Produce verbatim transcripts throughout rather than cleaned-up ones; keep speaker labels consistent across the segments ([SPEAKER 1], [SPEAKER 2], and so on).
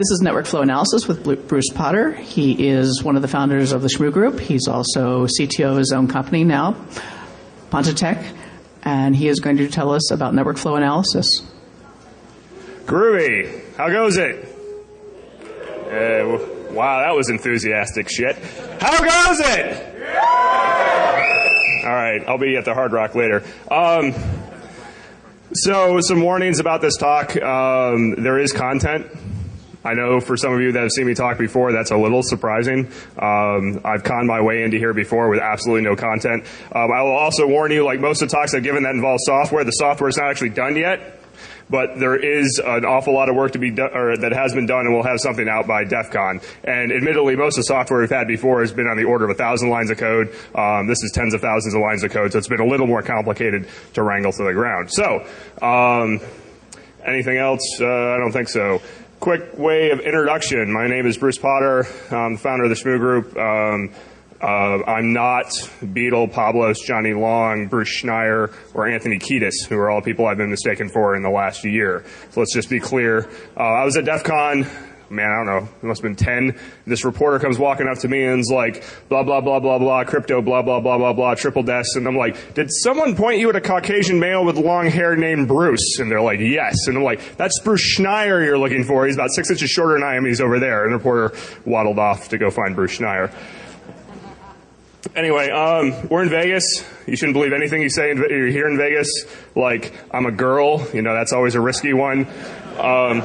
[SPEAKER 1] This is Network Flow Analysis with Bruce Potter. He is one of the founders of the Shmoo Group. He's also C T O of his own company now, Pontatech, and he is going to tell us about Network Flow Analysis.
[SPEAKER 2] Groovy. How goes it? Uh, wow, that was enthusiastic shit. How goes it? All right, I'll be at the Hard Rock later. Um, so, some warnings about this talk. Um, there is content. I know for some of you that have seen me talk before, that's a little surprising. Um, I've conned my way into here before with absolutely no content. Um, I will also warn you, like most of the talks I've given that involve software, the software is not actually done yet, but there is an awful lot of work to be done, or that has been done, and we'll have something out by DEF CON. And admittedly, most of the software we've had before has been on the order of a thousand lines of code. Um, this is tens of thousands of lines of code, so it's been a little more complicated to wrangle to the ground. So, um, anything else? Uh, I don't think so. Quick way of introduction. My name is Bruce Potter. I'm the founder of the Shmoo Group. Um, uh, I'm not Beetle, Pablos, Johnny Long, Bruce Schneier, or Anthony Kiedis, who are all people I've been mistaken for in the last year. So let's just be clear. Uh, I was at DEF CON. Man, I don't know, it must have been ten. This reporter comes walking up to me and is like, blah, blah, blah, blah, blah, crypto, blah, blah, blah, blah, blah, triple deaths. And I'm like, did someone point you at a Caucasian male with long hair named Bruce? And they're like, yes. And I'm like, that's Bruce Schneier you're looking for. He's about six inches shorter than I am. He's over there. And the reporter waddled off to go find Bruce Schneier. Anyway, um, we're in Vegas. You shouldn't believe anything you say in, you're here in Vegas. Like, I'm a girl. You know, that's always a risky one. Um...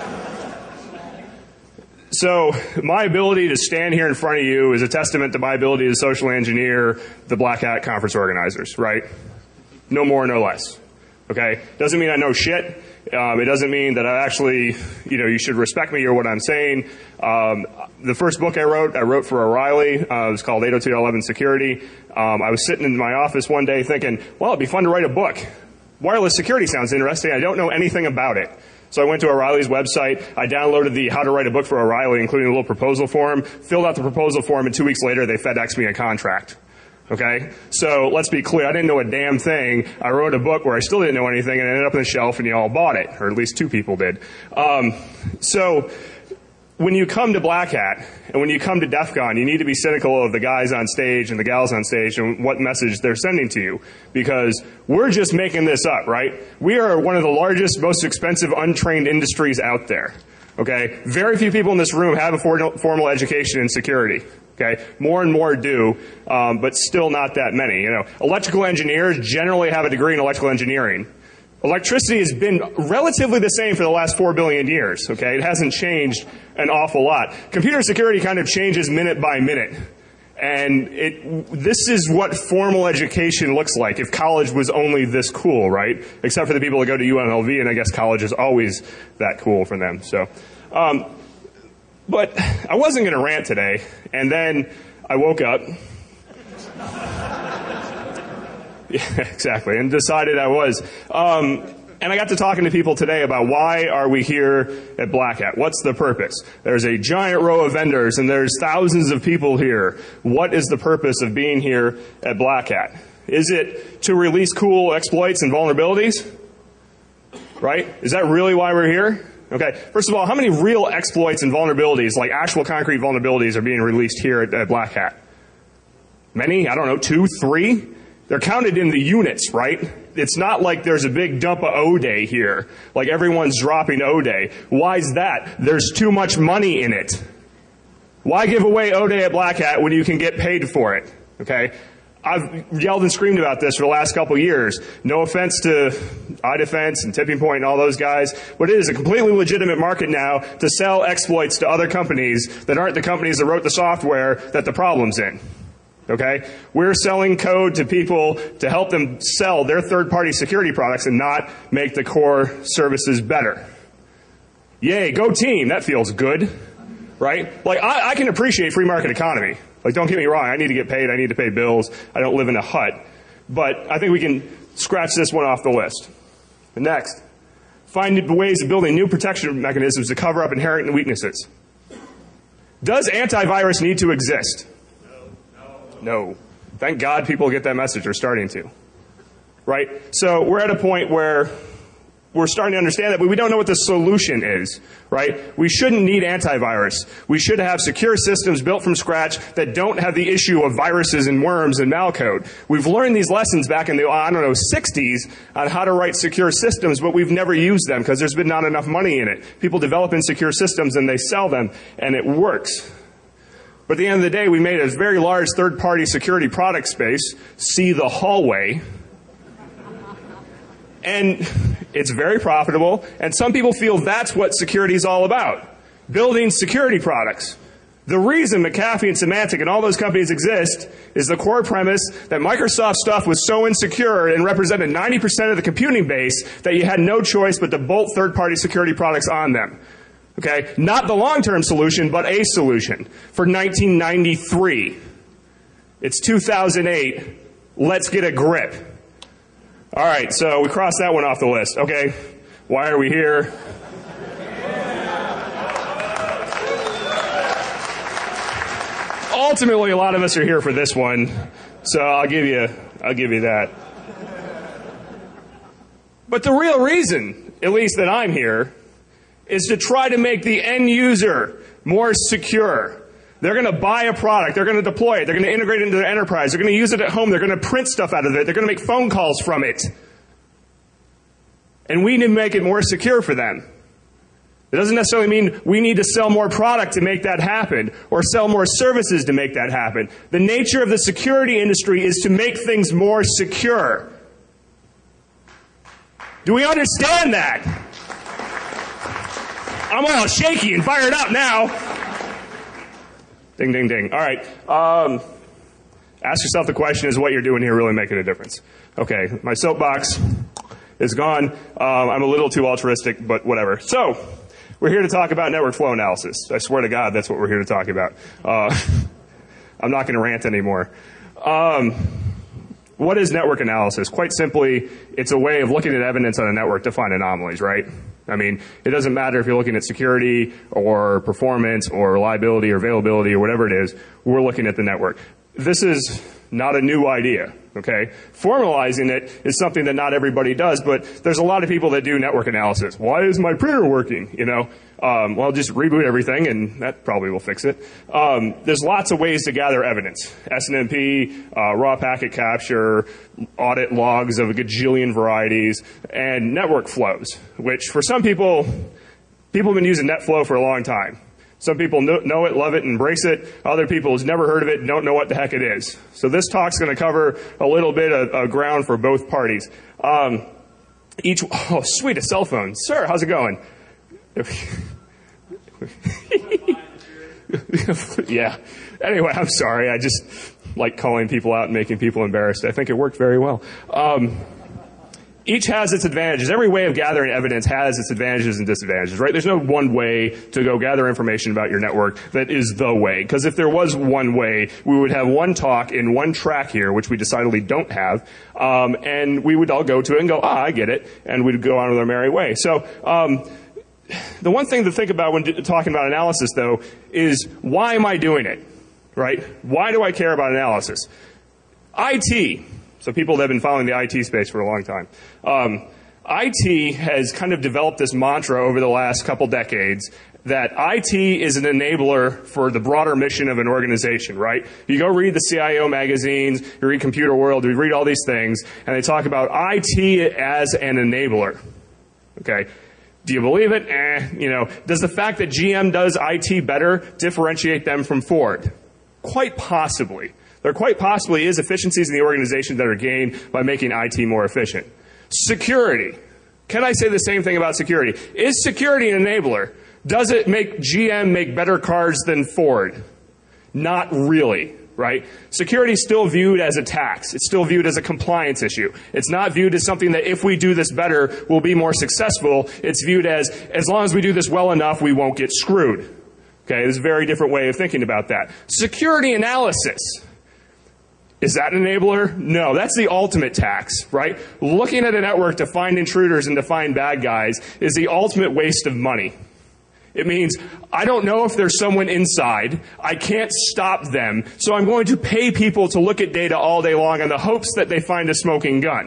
[SPEAKER 2] So my ability to stand here in front of you is a testament to my ability to socially engineer the Black Hat conference organizers, right? No more, no less. Okay? Doesn't mean I know shit. Um, it doesn't mean that I actually, you know, you should respect me or what I'm saying. Um, the first book I wrote, I wrote for O'Reilly. Uh, it was called eight oh two dot eleven Security. Um, I was sitting in my office one day thinking, well, it'd be fun to write a book. Wireless security sounds interesting. I don't know anything about it. So I went to O'Reilly's website, I downloaded the How to Write a Book for O'Reilly, including a little proposal form, filled out the proposal form, and two weeks later they FedExed me a contract. Okay? So let's be clear, I didn't know a damn thing. I wrote a book where I still didn't know anything, and it ended up on the shelf, and you all bought it, or at least two people did. Um, so when you come to Black Hat, and when you come to DEF CON, you need to be cynical of the guys on stage and the gals on stage and what message they're sending to you. Because we're just making this up, right? We are one of the largest, most expensive, untrained industries out there. Okay? Very few people in this room have a formal education in security. Okay? More and more do, um, but still not that many. You know, electrical engineers generally have a degree in electrical engineering. Electricity has been relatively the same for the last four billion years, okay? It hasn't changed an awful lot. Computer security kind of changes minute by minute. And it, this is what formal education looks like if college was only this cool, right? Except for the people that go to U N L V, and I guess college is always that cool for them. So, um, but I wasn't going to rant today, and then I woke up. Yeah, exactly, and decided I was. Um, and I got to talking to people today about why are we here at Black Hat? What's the purpose? There's a giant row of vendors, and there's thousands of people here. What is the purpose of being here at Black Hat? Is it to release cool exploits and vulnerabilities? Right? Is that really why we're here? Okay, first of all, how many real exploits and vulnerabilities, like actual concrete vulnerabilities, are being released here at, at Black Hat? Many? I don't know, two, three? They're counted in the units, right? It's not like there's a big dump of O-Day here. Like everyone's dropping O-Day. Why is that? There's too much money in it. Why give away O-Day at Black Hat when you can get paid for it? Okay? I've yelled and screamed about this for the last couple of years. No offense to iDefense and Tipping Point and all those guys, but it is a completely legitimate market now to sell exploits to other companies that aren't the companies that wrote the software that the problem's in. Okay? We're selling code to people to help them sell their third-party security products and not make the core services better. Yay, go team. That feels good. Right? Like, I, I can appreciate free market economy. Like, don't get me wrong. I need to get paid. I need to pay bills. I don't live in a hut. But I think we can scratch this one off the list. The next. Find ways of building new protection mechanisms to cover up inherent weaknesses. Does antivirus need to exist? No. Thank God people get that message. They're starting to. Right? So we're at a point where we're starting to understand that, but we don't know what the solution is, right? We shouldn't need antivirus. We should have secure systems built from scratch that don't have the issue of viruses and worms and malcode. We've learned these lessons back in the, I don't know, sixties on how to write secure systems, but we've never used them because there's been not enough money in it. People develop insecure systems and they sell them, and it works. But at the end of the day, we made a very large third-party security product space, see the hallway, and it's very profitable, and some people feel that's what security is all about, building security products. The reason McAfee and Symantec and all those companies exist is the core premise that Microsoft stuff was so insecure and represented ninety percent of the computing base that you had no choice but to bolt third-party security products on them. Okay? Not the long-term solution, but a solution. For nineteen ninety-three. It's two thousand eight. Let's get a grip. All right, so we crossed that one off the list. Okay, why are we here? Ultimately, a lot of us are here for this one, so I'll give you, I'll give you that. But the real reason, at least that I'm here, is to try to make the end user more secure. They're going to buy a product. They're going to deploy it. They're going to integrate it into their enterprise. They're going to use it at home. They're going to print stuff out of it. They're going to make phone calls from it. And we need to make it more secure for them. It doesn't necessarily mean we need to sell more product to make that happen or sell more services to make that happen. The nature of the security industry is to make things more secure. Do we understand that? I'm all shaky and fired up now. Ding, ding, ding. All right. Um, ask yourself the question, is what you're doing here really making a difference? Okay, my soapbox is gone. Um, I'm a little too altruistic, but whatever. So, we're here to talk about network flow analysis. I swear to God, that's what we're here to talk about. Uh, I'm not going to rant anymore. Um, what is network analysis? Quite simply, it's a way of looking at evidence on a network to find anomalies, right? I mean, it doesn't matter if you're looking at security or performance or reliability or availability or whatever it is, we're looking at the network. This is not a new idea, okay? Formalizing it is something that not everybody does, but there's a lot of people that do network analysis. Why is my printer working, you know? Um, well, just reboot everything and that probably will fix it. Um, there's lots of ways to gather evidence. S N M P, uh, raw packet capture, audit logs of a gajillion varieties, and network flows, which for some people, people have been using NetFlow for a long time. Some people know it, love it, and embrace it. Other people who've never heard of it don't know what the heck it is. So this talk's going to cover a little bit of, of ground for both parties. Um, each, oh, sweet, a cell phone. Sir, how's it going? Yeah. Anyway, I'm sorry. I just like calling people out and making people embarrassed. I think it worked very well. Um, Each has its advantages. Every way of gathering evidence has its advantages and disadvantages, right? There's no one way to go gather information about your network that is the way. Because if there was one way, we would have one talk in one track here, which we decidedly don't have, um, and we would all go to it and go, ah, I get it, and we'd go on with our merry way. So um, the one thing to think about when talking about analysis, though, is why am I doing it, right? Why do I care about analysis? I T. So people that have been following the I T space for a long time. Um, I T has kind of developed this mantra over the last couple decades that I T is an enabler for the broader mission of an organization, right? You go read the C I O magazines, you read Computer World, you read all these things, and they talk about I T as an enabler. Okay? Do you believe it? Eh. You know, does the fact that G M does I T better differentiate them from Ford? Quite possibly. There quite possibly is efficiencies in the organization that are gained by making I T more efficient. Security. Can I say the same thing about security? Is security an enabler? Does it make G M make better cars than Ford? Not really, right? Security is still viewed as a tax. It's still viewed as a compliance issue. It's not viewed as something that if we do this better, we'll be more successful. It's viewed as, as long as we do this well enough, we won't get screwed. Okay, there's a very different way of thinking about that. Security analysis. Is that an enabler? No, that's the ultimate tax, right? Looking at a network to find intruders and to find bad guys is the ultimate waste of money. It means I don't know if there's someone inside. I can't stop them. So I'm going to pay people to look at data all day long in the hopes that they find a smoking gun,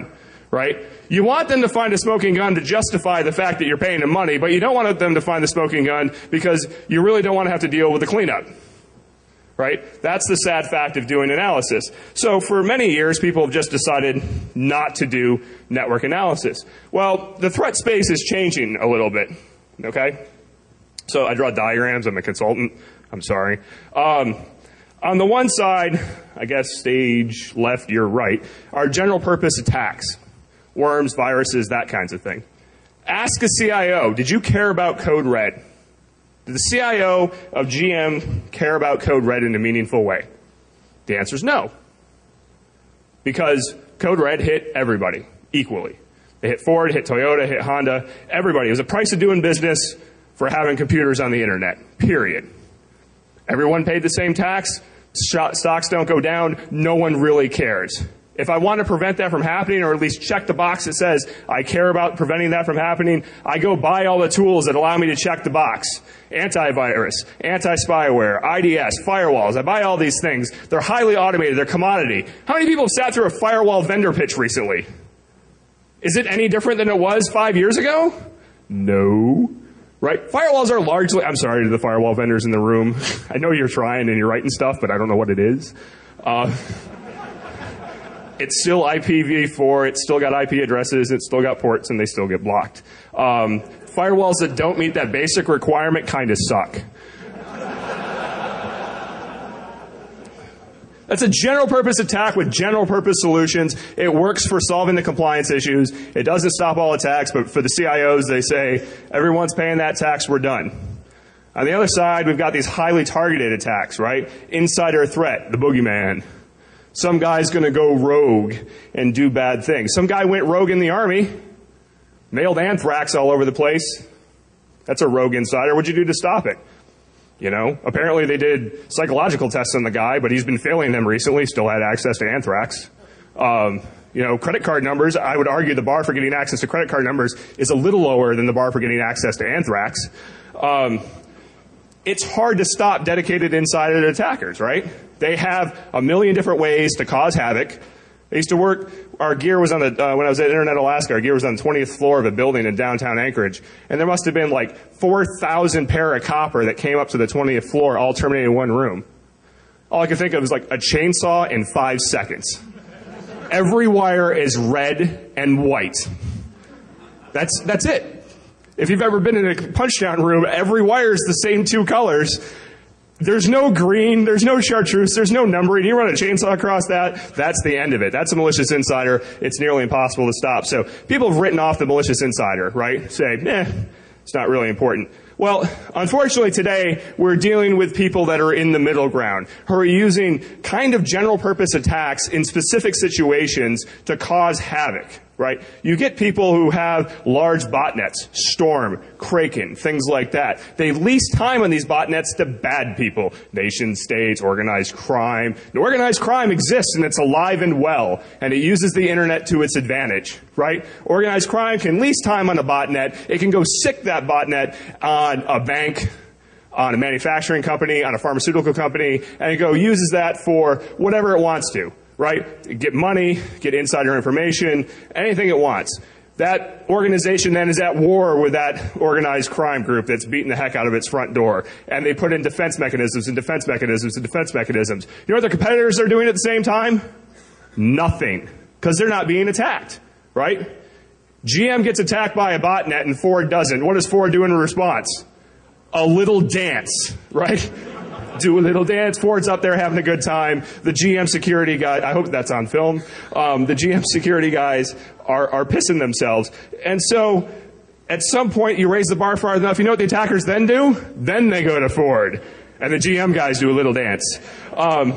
[SPEAKER 2] right? You want them to find a smoking gun to justify the fact that you're paying them money, but you don't want them to find the smoking gun because you really don't want to have to deal with the cleanup, right? That's the sad fact of doing analysis. So for many years, people have just decided not to do network analysis. Well, the threat space is changing a little bit, okay? So I draw diagrams. I'm a consultant. I'm sorry. Um, on the one side, I guess stage left, you're right, are general purpose attacks. Worms, viruses, that kinds of thing. Ask a C I O, did you care about Code Red? Did the C I O of G M care about Code Red in a meaningful way? The answer is no. Because Code Red hit everybody equally. They hit Ford, hit Toyota, hit Honda, everybody. It was a price of doing business for having computers on the internet, period. Everyone paid the same tax. Stocks don't go down. No one really cares. If I want to prevent that from happening, or at least check the box that says I care about preventing that from happening, I go buy all the tools that allow me to check the box. Antivirus, anti-spyware, I D S, firewalls. I buy all these things. They're highly automated. They're commodity. How many people have sat through a firewall vendor pitch recently? Is it any different than it was five years ago? No. Right? Firewalls are largely, I'm sorry to the firewall vendors in the room. I know you're trying and you're writing stuff, but I don't know what it is. Uh, it's still I P v four, it's still got I P addresses, it's still got ports, and they still get blocked. Um, firewalls that don't meet that basic requirement kind of suck. That's a general purpose attack with general purpose solutions. It works for solving the compliance issues. It doesn't stop all attacks, but for the C I Os, they say, everyone's paying that tax, we're done. On the other side, we've got these highly targeted attacks, right? Insider threat, the boogeyman. Some guy's going to go rogue and do bad things. Some guy went rogue in the army, mailed anthrax all over the place. That's a rogue insider. What'd you do to stop it? You know, apparently they did psychological tests on the guy, but he's been failing them recently, still had access to anthrax. Um, you know, credit card numbers, I would argue the bar for getting access to credit card numbers is a little lower than the bar for getting access to anthrax. Um, it's hard to stop dedicated insider attackers, right? They have a million different ways to cause havoc. I used to work, our gear was on the, uh, when I was at Internet Alaska, our gear was on the twentieth floor of a building in downtown Anchorage. And there must have been like four thousand pair of copper that came up to the twentieth floor, all terminated in one room. All I could think of was like a chainsaw in five seconds. Every wire is red and white. That's, that's it. If you've ever been in a punch-down room, every wire is the same two colors. There's no green, there's no chartreuse, there's no numbering. You run a chainsaw across that, that's the end of it. That's a malicious insider. It's nearly impossible to stop. So people have written off the malicious insider, right? Say, eh, it's not really important. Well, unfortunately today, we're dealing with people that are in the middle ground, who are using kind of general purpose attacks in specific situations to cause havoc. Right? You get people who have large botnets, Storm, Kraken, things like that. They lease time on these botnets to bad people. Nation states, organized crime. And organized crime exists and it's alive and well. And it uses the internet to its advantage. Right? Organized crime can lease time on a botnet. It can go sick that botnet on a bank, on a manufacturing company, on a pharmaceutical company, and it go uses that for whatever it wants to. Right? Get money, get insider information, anything it wants. That organization then is at war with that organized crime group that's beating the heck out of its front door. And they put in defense mechanisms and defense mechanisms and defense mechanisms. You know what their competitors are doing at the same time? Nothing. Because they're not being attacked. Right? G M gets attacked by a botnet and Ford doesn't. What does Ford do in response? A little dance. Right? Do a little dance. Ford's up there having a good time. The G M security guy, I hope that's on film. Um, the G M security guys are, are pissing themselves. And so, at some point, you raise the bar far enough. You know what the attackers then do? Then they go to Ford. And the G M guys do a little dance. Um,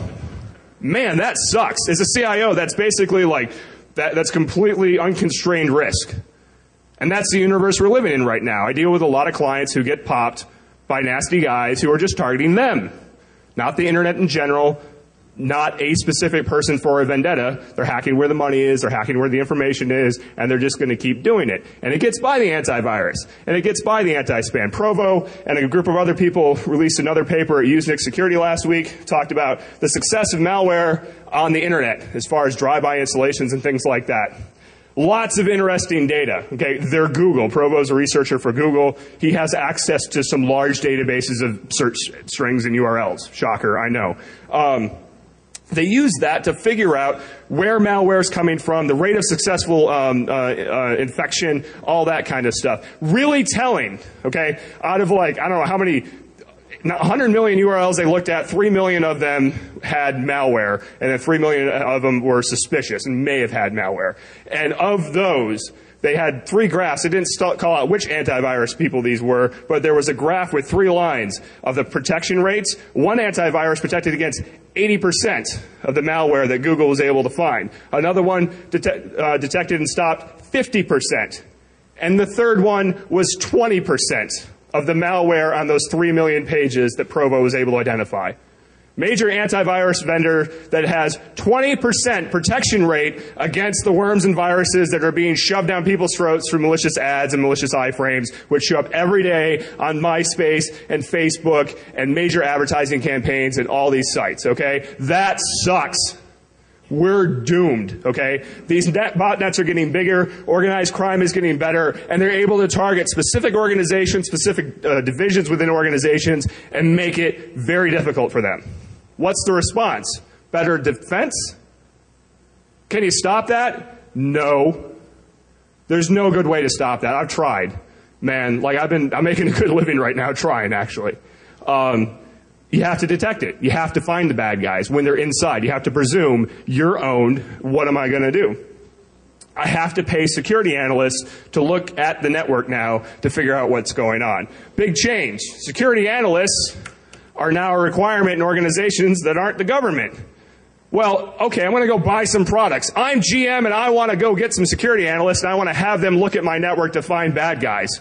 [SPEAKER 2] man, that sucks. As a C I O, that's basically like, that, that's completely unconstrained risk. And that's the universe we're living in right now. I deal with a lot of clients who get popped by nasty guys who are just targeting them. Not the internet in general, not a specific person for a vendetta. They're hacking where the money is, they're hacking where the information is, and they're just going to keep doing it. And it gets by the antivirus, and it gets by the anti-spam. Provo and a group of other people released another paper at Usenix Security last week, talked about the success of malware on the internet as far as drive-by installations and things like that. Lots of interesting data. Okay, they're Google. Provo's a researcher for Google. He has access to some large databases of search strings and U R Ls. Shocker, I know. Um, they use that to figure out where malware is coming from, the rate of successful um, uh, uh, infection, all that kind of stuff. Really telling. Okay, out of like I don't know how many. one hundred million U R Ls they looked at, three million of them had malware, and then three million of them were suspicious and may have had malware. And of those, they had three graphs. They didn't st- call out which antivirus people these were, but there was a graph with three lines of the protection rates. One antivirus protected against eighty percent of the malware that Google was able to find. Another one det- uh, detected and stopped fifty percent. And the third one was twenty percent. Of the malware on those three million pages that Provo was able to identify. Major antivirus vendor that has twenty percent protection rate against the worms and viruses that are being shoved down people's throats through malicious ads and malicious iframes, which show up every day on MySpace and Facebook and major advertising campaigns and all these sites, okay? That sucks. We're doomed, okay? These net botnets are getting bigger, organized crime is getting better, and they're able to target specific organizations, specific uh, divisions within organizations, and make it very difficult for them. What's the response? Better defense? Can you stop that? No. There's no good way to stop that. I've tried. Man, like I've been, I'm making a good living right now trying, actually. Um, You have to detect it. You have to find the bad guys when they're inside. You have to presume you're owned. What am I going to do? I have to pay security analysts to look at the network now to figure out what's going on. Big change. Security analysts are now a requirement in organizations that aren't the government. Well, okay, I'm going to go buy some products. I'm G M and I want to go get some security analysts and I want to have them look at my network to find bad guys.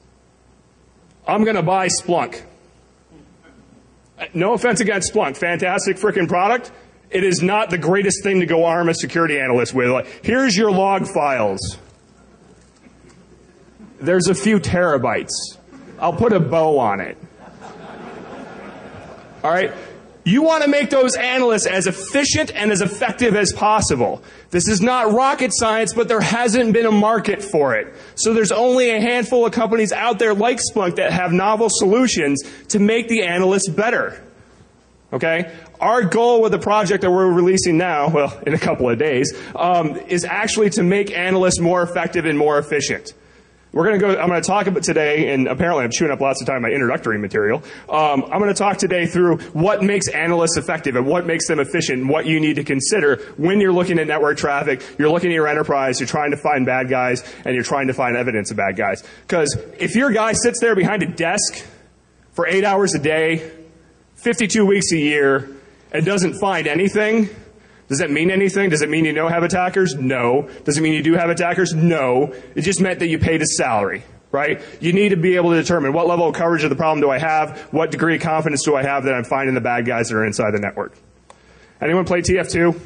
[SPEAKER 2] I'm going to buy Splunk. No offense against Splunk. Fantastic freaking product. It is not the greatest thing to go arm a security analyst with. Like, here's your log files. There's a few terabytes. I'll put a bow on it. All right? You want to make those analysts as efficient and as effective as possible. This is not rocket science, but there hasn't been a market for it. So there's only a handful of companies out there like Splunk that have novel solutions to make the analysts better. Okay? Our goal with the project that we're releasing now, well, in a couple of days, um, is actually to make analysts more effective and more efficient. We're going to go, I'm going to talk about today, and apparently I'm chewing up lots of time on my introductory material. Um, I'm going to talk today through what makes analysts effective and what makes them efficient and what you need to consider when you're looking at network traffic, you're looking at your enterprise, you're trying to find bad guys, and you're trying to find evidence of bad guys. Because if your guy sits there behind a desk for eight hours a day, fifty-two weeks a year, and doesn't find anything, does that mean anything? Does it mean you don't have attackers? No. Does it mean you do have attackers? No. It just meant that you paid a salary, right? You need to be able to determine what level of coverage of the problem do I have, what degree of confidence do I have that I'm finding the bad guys that are inside the network. Anyone play T F two?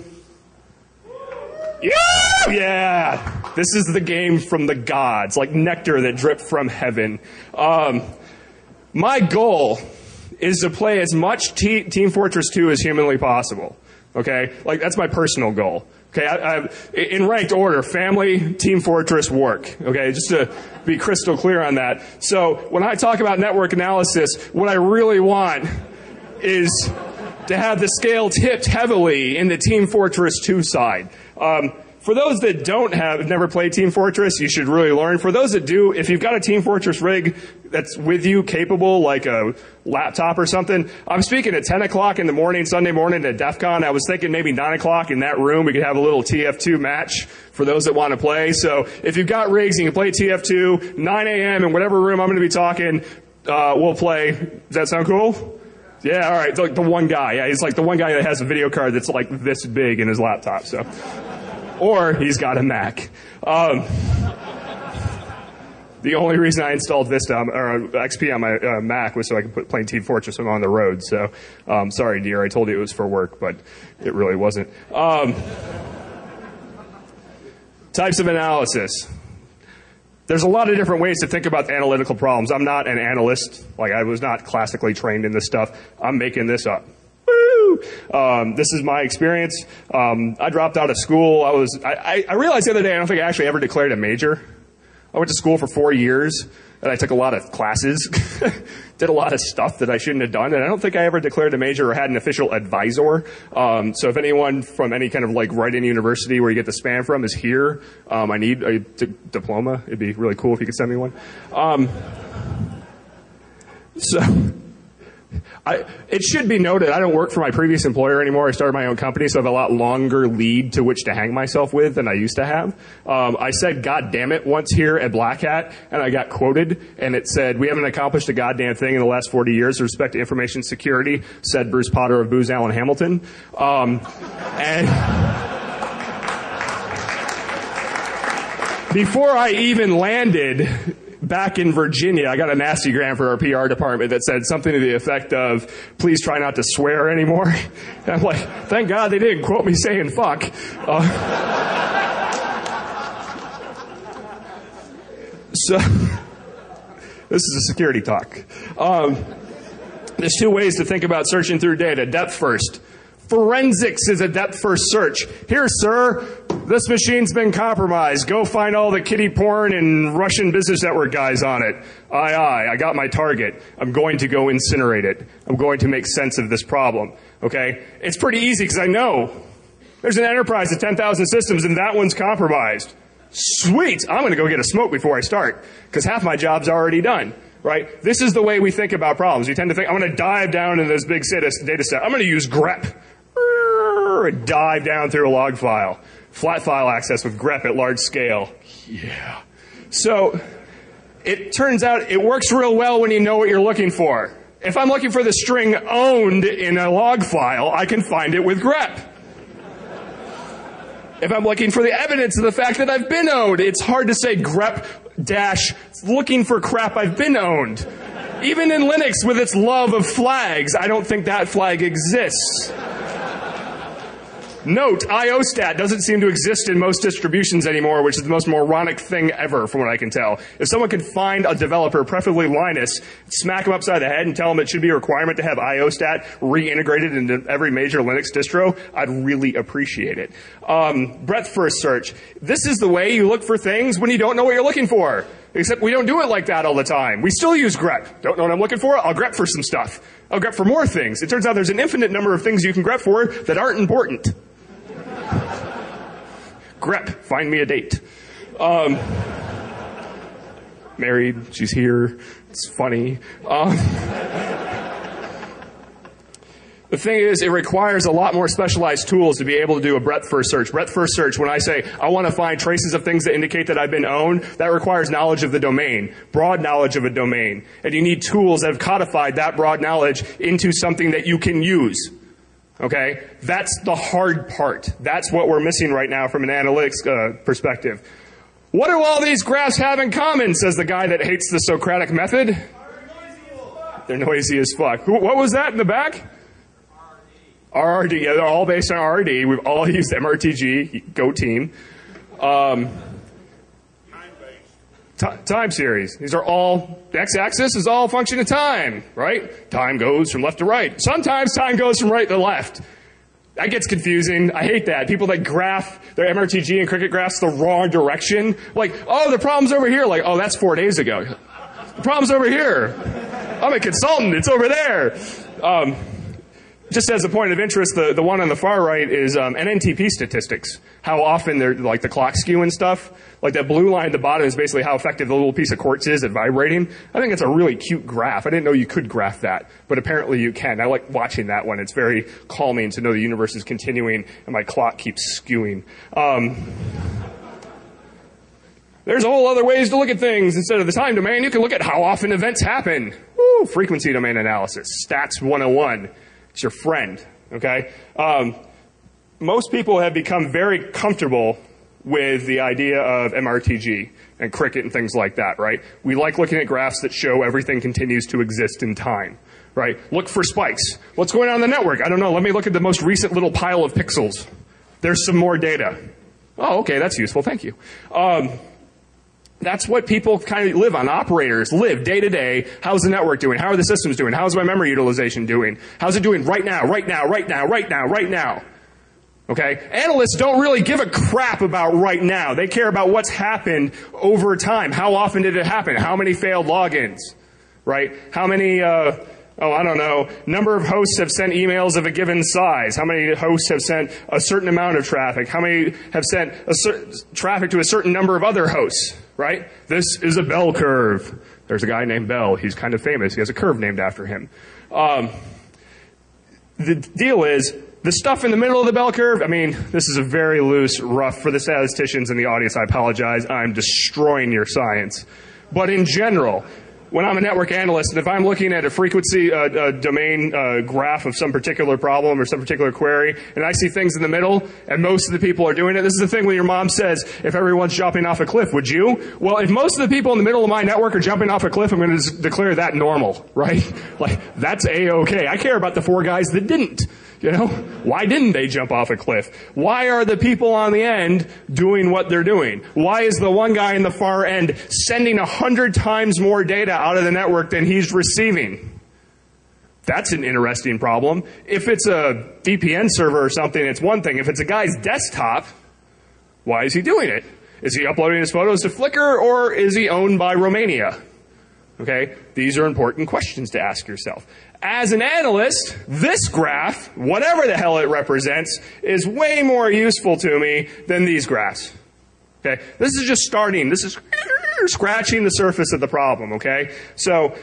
[SPEAKER 2] Yeah! Yeah! This is the game from the gods, like nectar that dripped from heaven. Um, my goal is to play as much T- Team Fortress two as humanly possible. Okay, like that's my personal goal. Okay, I, I, in ranked order: family, Team Fortress, work. Okay, just to be crystal clear on that. So when I talk about network analysis, what I really want is to have the scale tipped heavily in the Team Fortress two side. Um, For those that don't have, never played Team Fortress, you should really learn. For those that do, if you've got a Team Fortress rig that's with you, capable, like a laptop or something, I'm speaking at ten o'clock in the morning, Sunday morning at DEF CON. I was thinking maybe nine o'clock in that room, we could have a little T F two match for those that want to play. So if you've got rigs, you can play T F two, nine a.m. in whatever room I'm going to be talking, uh, we'll play. Does that sound cool? Yeah, all right. Like the one guy. Yeah, he's like the one guy that has a video card that's like this big in his laptop, so. Or he's got a Mac. Um, the only reason I installed Vista um, or X P on my uh, Mac was so I could put playing Team Fortress when I'm on the road. So, um, sorry, dear, I told you it was for work, but it really wasn't. Um, types of analysis. There's a lot of different ways to think about analytical problems. I'm not an analyst. Like, I was not classically trained in this stuff. I'm making this up. Woo! Um, this is my experience. Um, I dropped out of school. I was. I, I realized the other day I don't think I actually ever declared a major. I went to school for four years, and I took a lot of classes, did a lot of stuff that I shouldn't have done, and I don't think I ever declared a major or had an official advisor. Um, so if anyone from any kind of like writing university where you get the spam from is here, um, I need a d- diploma. It'd be really cool if you could send me one. Um, so... I, it should be noted, I don't work for my previous employer anymore. I started my own company, so I have a lot longer lead to which to hang myself with than I used to have. Um, I said, God damn it, once here at Black Hat, and I got quoted, and it said, we haven't accomplished a goddamn thing in the last forty years with respect to information security, said Bruce Potter of Booz Allen Hamilton. Um, and before I even landed back in Virginia, I got a nasty gram for our P R department that said something to the effect of, please try not to swear anymore. And I'm like, thank God they didn't quote me saying fuck. Uh, so, this is a security talk. Um, there's two ways to think about searching through data. Depth first. Forensics is a depth first search. Here, sir, this machine's been compromised. Go find all the kiddie porn and Russian business network guys on it. Aye, aye, I got my target. I'm going to go incinerate it. I'm going to make sense of this problem. Okay? It's pretty easy because I know there's an enterprise of ten thousand systems and that one's compromised. Sweet! I'm going to go get a smoke before I start because half my job's already done. Right? This is the way we think about problems. We tend to think, I'm going to dive down into this big data set. I'm going to use grep. Dive down through a log file. Flat file access with grep at large scale. Yeah. So it turns out it works real well when you know what you're looking for. If I'm looking for the string owned in a log file, I can find it with grep. If I'm looking for the evidence of the fact that I've been owned, it's hard to say grep dash looking for crap I've been owned. Even in Linux with its love of flags, I don't think that flag exists. Note, iostat doesn't seem to exist in most distributions anymore, which is the most moronic thing ever from what I can tell. If someone could find a developer, preferably Linus, smack them upside the head and tell them it should be a requirement to have iostat reintegrated into every major Linux distro, I'd really appreciate it. Um, breadth first search. This is the way you look for things when you don't know what you're looking for. Except we don't do it like that all the time. We still use grep. Don't know what I'm looking for? I'll grep for some stuff. I'll grep for more things. It turns out there's an infinite number of things you can grep for that aren't important. Grep, find me a date. Um, married, she's here, it's funny. Um, the thing is, it requires a lot more specialized tools to be able to do a breadth first search. Breadth first search, when I say I want to find traces of things that indicate that I've been owned, that requires knowledge of the domain, broad knowledge of a domain. And you need tools that have codified that broad knowledge into something that you can use. Okay? That's the hard part. That's what we're missing right now from an analytics uh, perspective. What do all these graphs have in common, says the guy that hates the Socratic method? They're noisy as fuck. What was that in the back? R R D. Yeah, they're all based on R R D. We've all used M R T G. Go team. Um, T- time series. These are all, the x-axis is all a function of time, right? Time goes from left to right. Sometimes time goes from right to left. That gets confusing. I hate that. People that graph their M R T G and cricket graphs the wrong direction. Like, oh, the problem's over here. Like, oh, that's four days ago. The problem's over here. I'm a consultant. It's over there. Um, Just as a point of interest, the, the one on the far right is um, N N T P statistics. How often they're like the clock skew and stuff. Like that blue line at the bottom is basically how effective the little piece of quartz is at vibrating. I think it's a really cute graph. I didn't know you could graph that, but apparently you can. I like watching that one. It's very calming to know the universe is continuing and my clock keeps skewing. Um, there's a whole other ways to look at things. Instead of the time domain, you can look at how often events happen. Woo, frequency domain analysis. Stats one oh one. It's your friend, okay? Um, most people have become very comfortable with the idea of M R T G and cricket and things like that, right? We like looking at graphs that show everything continues to exist in time, right? Look for spikes. What's going on in the network? I don't know. Let me look at the most recent little pile of pixels. There's some more data. Oh, okay, that's useful. Thank you. Um, That's what people kind of live on. Operators live day to day. How's the network doing? How are the systems doing? How's my memory utilization doing? How's it doing right now, right now, right now, right now, right now? Okay? Analysts don't really give a crap about right now. They care about what's happened over time. How often did it happen? How many failed logins? Right? How many, uh, oh, I don't know, number of hosts have sent emails of a given size? How many hosts have sent a certain amount of traffic? How many have sent a cer- traffic to a certain number of other hosts? Right? This is a bell curve. There's a guy named Bell. He's kind of famous. He has a curve named after him. Um, the deal is, the stuff in the middle of the bell curve, I mean, this is a very loose, rough, for the statisticians in the audience, I apologize. I'm destroying your science. But in general, when I'm a network analyst, and if I'm looking at a frequency uh, uh, domain uh, graph of some particular problem or some particular query, and I see things in the middle, and most of the people are doing it, this is the thing when your mom says, if everyone's jumping off a cliff, would you? Well, if most of the people in the middle of my network are jumping off a cliff, I'm going to declare that normal, right? Like, that's A-okay. I care about the four guys that didn't. You know, why didn't they jump off a cliff? Why are the people on the end doing what they're doing? Why is the one guy in the far end sending a hundred times more data out of the network than he's receiving? That's an interesting problem. If it's a V P N server or something, it's one thing. If it's a guy's desktop, why is he doing it? Is he uploading his photos to Flickr, or is he owned by Romania? Okay, these are important questions to ask yourself. As an analyst, this graph, whatever the hell it represents, is way more useful to me than these graphs. Okay, this is just starting. This is scratching the surface of the problem. Okay, so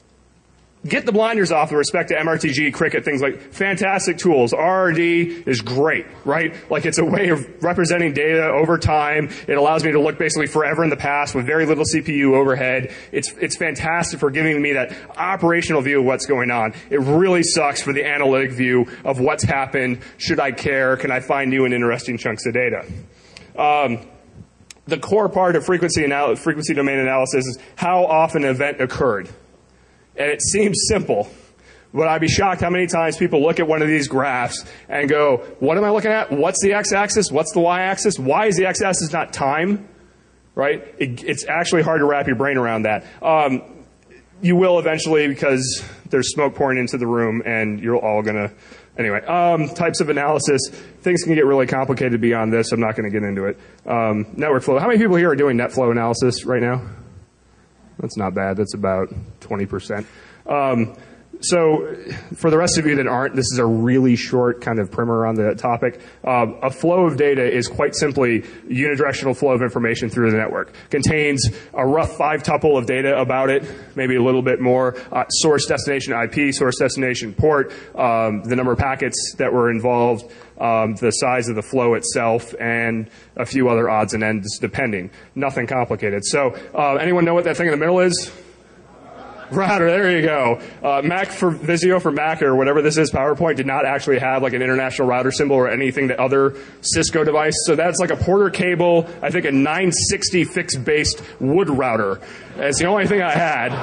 [SPEAKER 2] get the blinders off with respect to M R T G, Cricket, things like fantastic tools. R R D is great, right? Like, it's a way of representing data over time. It allows me to look basically forever in the past with very little C P U overhead. It's, it's fantastic for giving me that operational view of what's going on. It really sucks for the analytic view of what's happened. Should I care? Can I find new and interesting chunks of data? Um, the core part of frequency, anal- frequency domain analysis is how often an event occurred. And it seems simple, but I'd be shocked how many times people look at one of these graphs and go, what am I looking at? What's the x-axis? What's the y-axis? Why is the x-axis not time? Right? It, it's actually hard to wrap your brain around that. Um, you will eventually, because there's smoke pouring into the room and you're all going to... Anyway, um, types of analysis. Things can get really complicated beyond this. I'm not going to get into it. Um, network flow. How many people here are doing net flow analysis right now? That's not bad. That's about twenty percent. Um, so for the rest of you that aren't, this is a really short kind of primer on the topic. Um, a flow of data is quite simply unidirectional flow of information through the network. Contains a rough five tuple of data about it, maybe a little bit more. Uh, source, destination, I P, source, destination, port, um, the number of packets that were involved, um, the size of the flow itself, and a few other odds and ends depending. Nothing complicated. So uh, anyone know what that thing in the middle is? Router, there you go. Uh, Mac for Visio for Mac or whatever this is, PowerPoint did not actually have like an international router symbol or anything that other Cisco device. So that's like a Porter cable, I think a nine sixty fixed-based wood router. It's the only thing I had.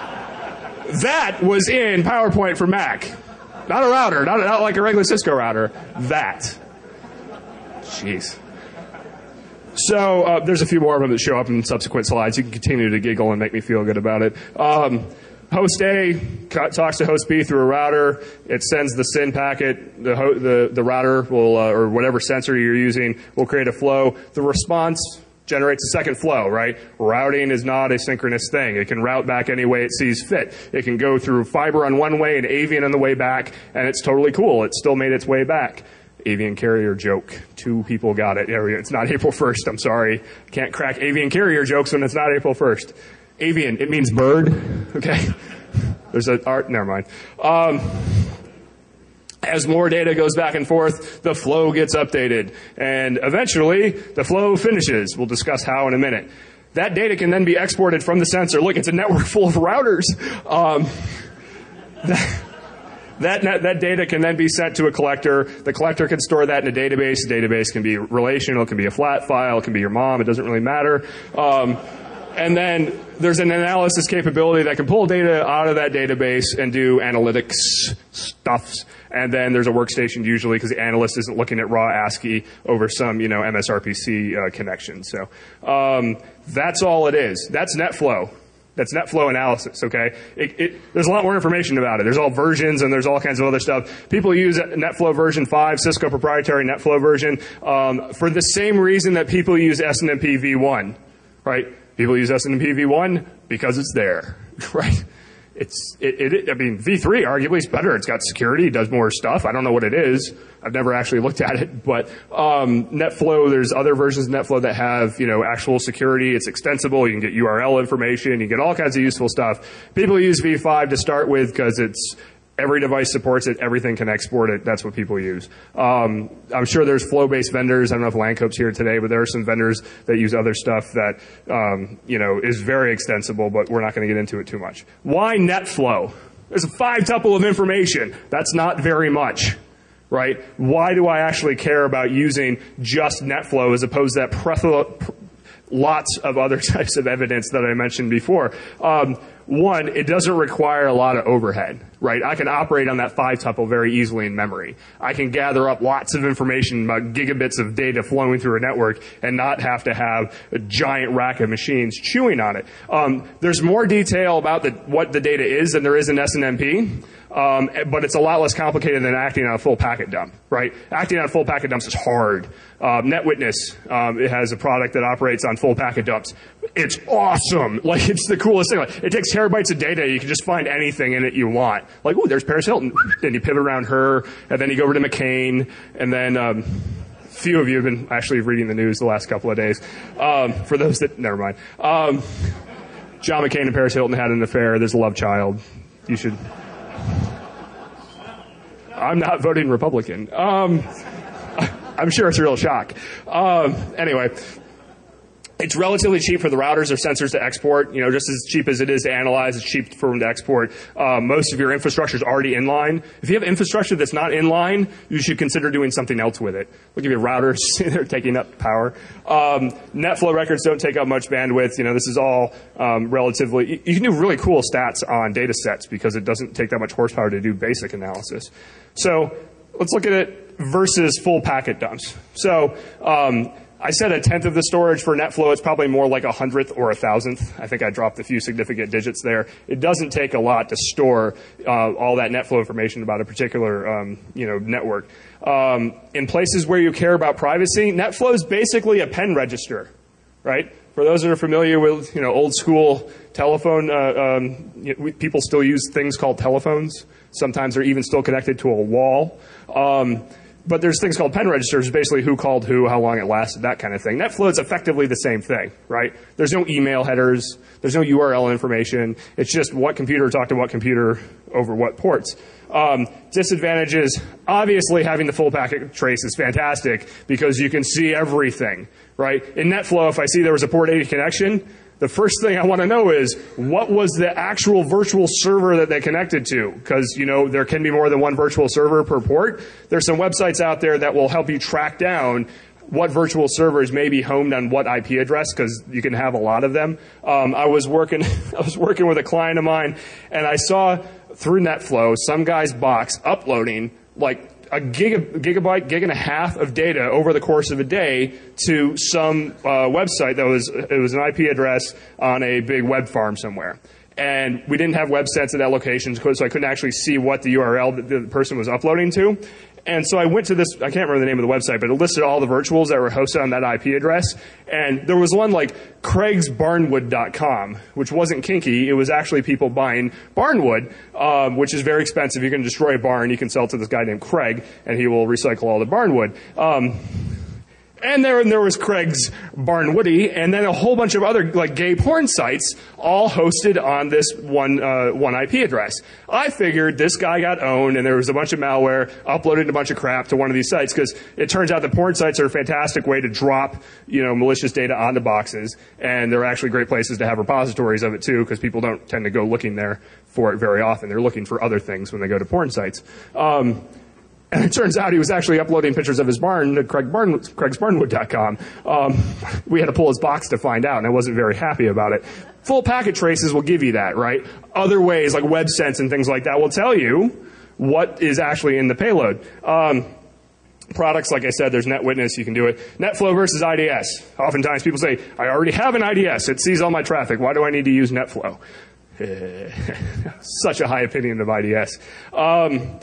[SPEAKER 2] That was in PowerPoint for Mac. Not a router, not, not like a regular Cisco router. That. Jeez. So uh, there's a few more of them that show up in subsequent slides. You can continue to giggle and make me feel good about it. Um, host A talks to host B through a router. It sends the S Y N packet. The, ho the, the router will, uh, or whatever sensor you're using, will create a flow. The response generates a second flow, right? Routing is not a synchronous thing. It can route back any way it sees fit. It can go through fiber on one way and Avian on the way back, and it's totally cool. It still made its way back. Avian carrier joke. Two people got it. It's not April first. I'm sorry. Can't crack avian carrier jokes when it's not April first. Avian, it means bird. Okay. There's a art. Never mind. Um, as more data goes back and forth, the flow gets updated. And eventually, the flow finishes. We'll discuss how in a minute. That data can then be exported from the sensor. Look, it's a network full of routers. Um, that, That, that data can then be sent to a collector. The collector can store that in a database. The database can be relational. It can be a flat file. It can be your mom. It doesn't really matter. Um, and then there's an analysis capability that can pull data out of that database and do analytics stuffs And then there's a workstation usually because the analyst isn't looking at raw ASCII over some, you know, M S R P C uh, connection. So um, that's all it is. That's NetFlow. That's NetFlow analysis, okay? It, it, there's a lot more information about it. There's all versions and there's all kinds of other stuff. People use NetFlow version five, Cisco proprietary NetFlow version, um, for the same reason that people use S N M P v one, right? People use S N M P v one because it's there, right? It's, it, it, I mean, v three arguably is better. It's got security, it does more stuff. I don't know what it is. I've never actually looked at it, but um, NetFlow, there's other versions of NetFlow that have, you know, actual security. It's extensible. You can get U R L information. You get all kinds of useful stuff. People use v five to start with because it's every device supports it. Everything can export it. That's what people use. Um, I'm sure there's flow-based vendors. I don't know if Langcope's here today, but there are some vendors that use other stuff that, um, you know, is very extensible, but we're not going to get into it too much. Why NetFlow? There's a five tuple of information. That's not very much, right? Why do I actually care about using just NetFlow as opposed to that plethora, lots of other types of evidence that I mentioned before? Um, One, it doesn't require a lot of overhead, right? I can operate on that five tuple very easily in memory. I can gather up lots of information about gigabits of data flowing through a network and not have to have a giant rack of machines chewing on it. Um, there's more detail about the, what the data is than there is in S N M P. Um, but it's a lot less complicated than acting on a full packet dump, right? Acting on a full packet dumps is hard. Um, NetWitness, um, it has a product that operates on full packet dumps. It's awesome. Like, it's the coolest thing. Like, it takes terabytes of data. You can just find anything in it you want. Like, oh, there's Paris Hilton. Then you pivot around her, and then you go over to McCain, and then um, a few of you have been actually reading the news the last couple of days. Um, for those that, never mind. Um, John McCain and Paris Hilton had an affair. There's a love child. You should... I'm not voting Republican. Um, I'm sure it's a real shock. Um, anyway, it's relatively cheap for the routers or sensors to export. You know, just as cheap as it is to analyze, it's cheap for them to export. Um, most of your infrastructure is already inline. If you have infrastructure that's not inline, you should consider doing something else with it. Look at your routers; they're taking up power. Um, NetFlow records don't take up much bandwidth. You know, this is all um, relatively. You, you can do really cool stats on data sets because it doesn't take that much horsepower to do basic analysis. So let's look at it versus full packet dumps. So um, I said a tenth of the storage for NetFlow. It's probably more like a hundredth or a thousandth. I think I dropped a few significant digits there. It doesn't take a lot to store uh, all that NetFlow information about a particular um, you know, network. Um, in places where you care about privacy, NetFlow is basically a pen register, right? For those that are familiar with, you know, old school telephone, uh, um, you know, we, people still use things called telephones. Sometimes they're even still connected to a wall. Um, but there's things called pen registers, basically who called who, how long it lasted, that kind of thing. NetFlow is effectively the same thing, right? There's no email headers. There's no U R L information. It's just what computer talked to what computer over what ports. Um, disadvantages, obviously having the full packet trace is fantastic because you can see everything, right? In NetFlow, if I see there was a port eighty connection, the first thing I want to know is what was the actual virtual server that they connected to? Because, you know, there can be more than one virtual server per port. There's some websites out there that will help you track down what virtual servers may be homed on what I P address, because you can have a lot of them. Um, I was working, I was working with a client of mine, and I saw through NetFlow some guy's box uploading like a giga, gigabyte, gig and a half of data over the course of a day to some uh, website that was, it was an I P address on a big web farm somewhere. And we didn't have websites at that location, so I couldn't actually see what the U R L that the person was uploading to. And so I went to this, I can't remember the name of the website, but it listed all the virtuals that were hosted on that I P address. And there was one like Craig's Barnwood dot com, which wasn't kinky. It was actually people buying barnwood, um, which is very expensive. You can destroy a barn, you can sell it to this guy named Craig, and he will recycle all the barnwood. Um, And there, and there was Craig's Barnwoody, and then a whole bunch of other like gay porn sites, all hosted on this one uh, one I P address. I figured this guy got owned, and there was a bunch of malware uploading a bunch of crap to one of these sites, because it turns out that porn sites are a fantastic way to drop, you know, malicious data onto boxes, and they're actually great places to have repositories of it too, because people don't tend to go looking there for it very often. They're looking for other things when they go to porn sites. Um, And it turns out he was actually uploading pictures of his barn to Craig Barn, Craig's Barnwood dot com. Um, we had to pull his box to find out, and I wasn't very happy about it. Full packet traces will give you that, right? Other ways, like WebSense and things like that, will tell you what is actually in the payload. Um, products, like I said, there's NetWitness, you can do it. NetFlow versus I D S. Oftentimes people say, I already have an I D S, it sees all my traffic, why do I need to use NetFlow? Such a high opinion of I D S. Um,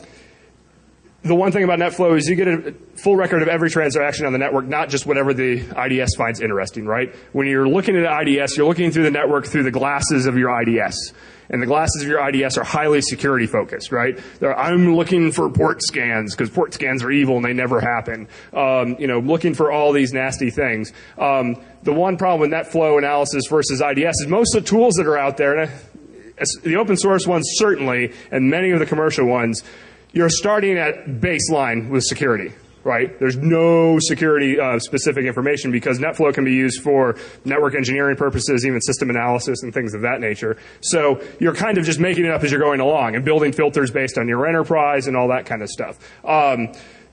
[SPEAKER 2] The one thing about NetFlow is you get a full record of every transaction on the network, not just whatever the I D S finds interesting, right? When you're looking at I D S, you're looking through the network through the glasses of your I D S. And the glasses of your I D S are highly security focused, right? They're, I'm looking for port scans because port scans are evil and they never happen. Um, you know, looking for all these nasty things. Um, the one problem with NetFlow analysis versus I D S is most of the tools that are out there, and the open source ones certainly, and many of the commercial ones, you're starting at baseline with security, right? There's no security uh, specific information because NetFlow can be used for network engineering purposes, even system analysis and things of that nature. So you're kind of just making it up as you're going along and building filters based on your enterprise and all that kind of stuff. Um,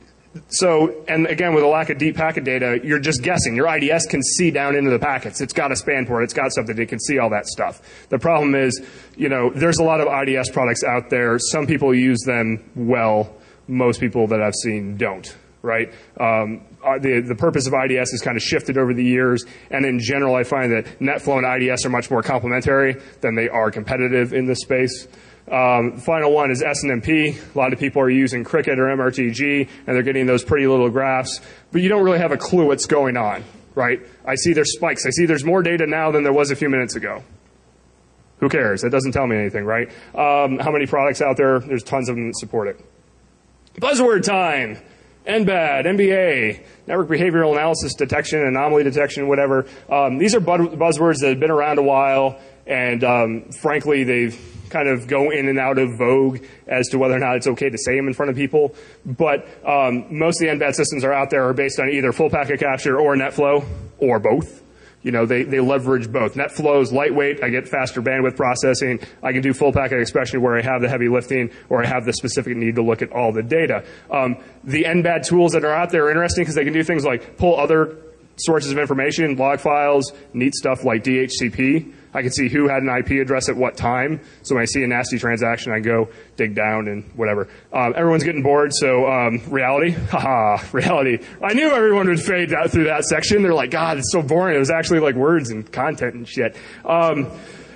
[SPEAKER 2] So, and again, with a lack of deep packet data, you're just guessing. Your I D S can see down into the packets. It's got a span port. It's got something. It can see all that stuff. The problem is, you know, there's a lot of I D S products out there. Some people use them well. Most people that I've seen don't, right? Um, the, the purpose of I D S has kind of shifted over the years. And in general, I find that NetFlow and I D S are much more complementary than they are competitive in this space. Um, the final one is S N M P. A lot of people are using Cricket or M R T G, and they're getting those pretty little graphs, but you don't really have a clue what's going on, right? I see there's spikes. I see there's more data now than there was a few minutes ago. Who cares? That doesn't tell me anything, right? Um, how many products out there? There's tons of them that support it. Buzzword time. N B A D, N B A, Network Behavioral Analysis Detection, Anomaly Detection, whatever. Um, these are buzzwords that have been around a while, and um, frankly, they've kind of go in and out of vogue as to whether or not it's okay to say them in front of people. But um, most of the N B A D systems are out there are based on either full packet capture or NetFlow, or both. You know, they, they leverage both. NetFlow is lightweight. I get faster bandwidth processing. I can do full packet inspection where I have the heavy lifting or I have the specific need to look at all the data. Um, the N B A D tools that are out there are interesting because they can do things like pull other sources of information, log files, neat stuff like D H C P. I can see who had an I P address at what time. So when I see a nasty transaction, I go dig down and whatever. Um, everyone's getting bored, so um, reality. Haha, reality. I knew everyone would fade out through that section. They're like, God, it's so boring. It was actually like words and content and shit. Um,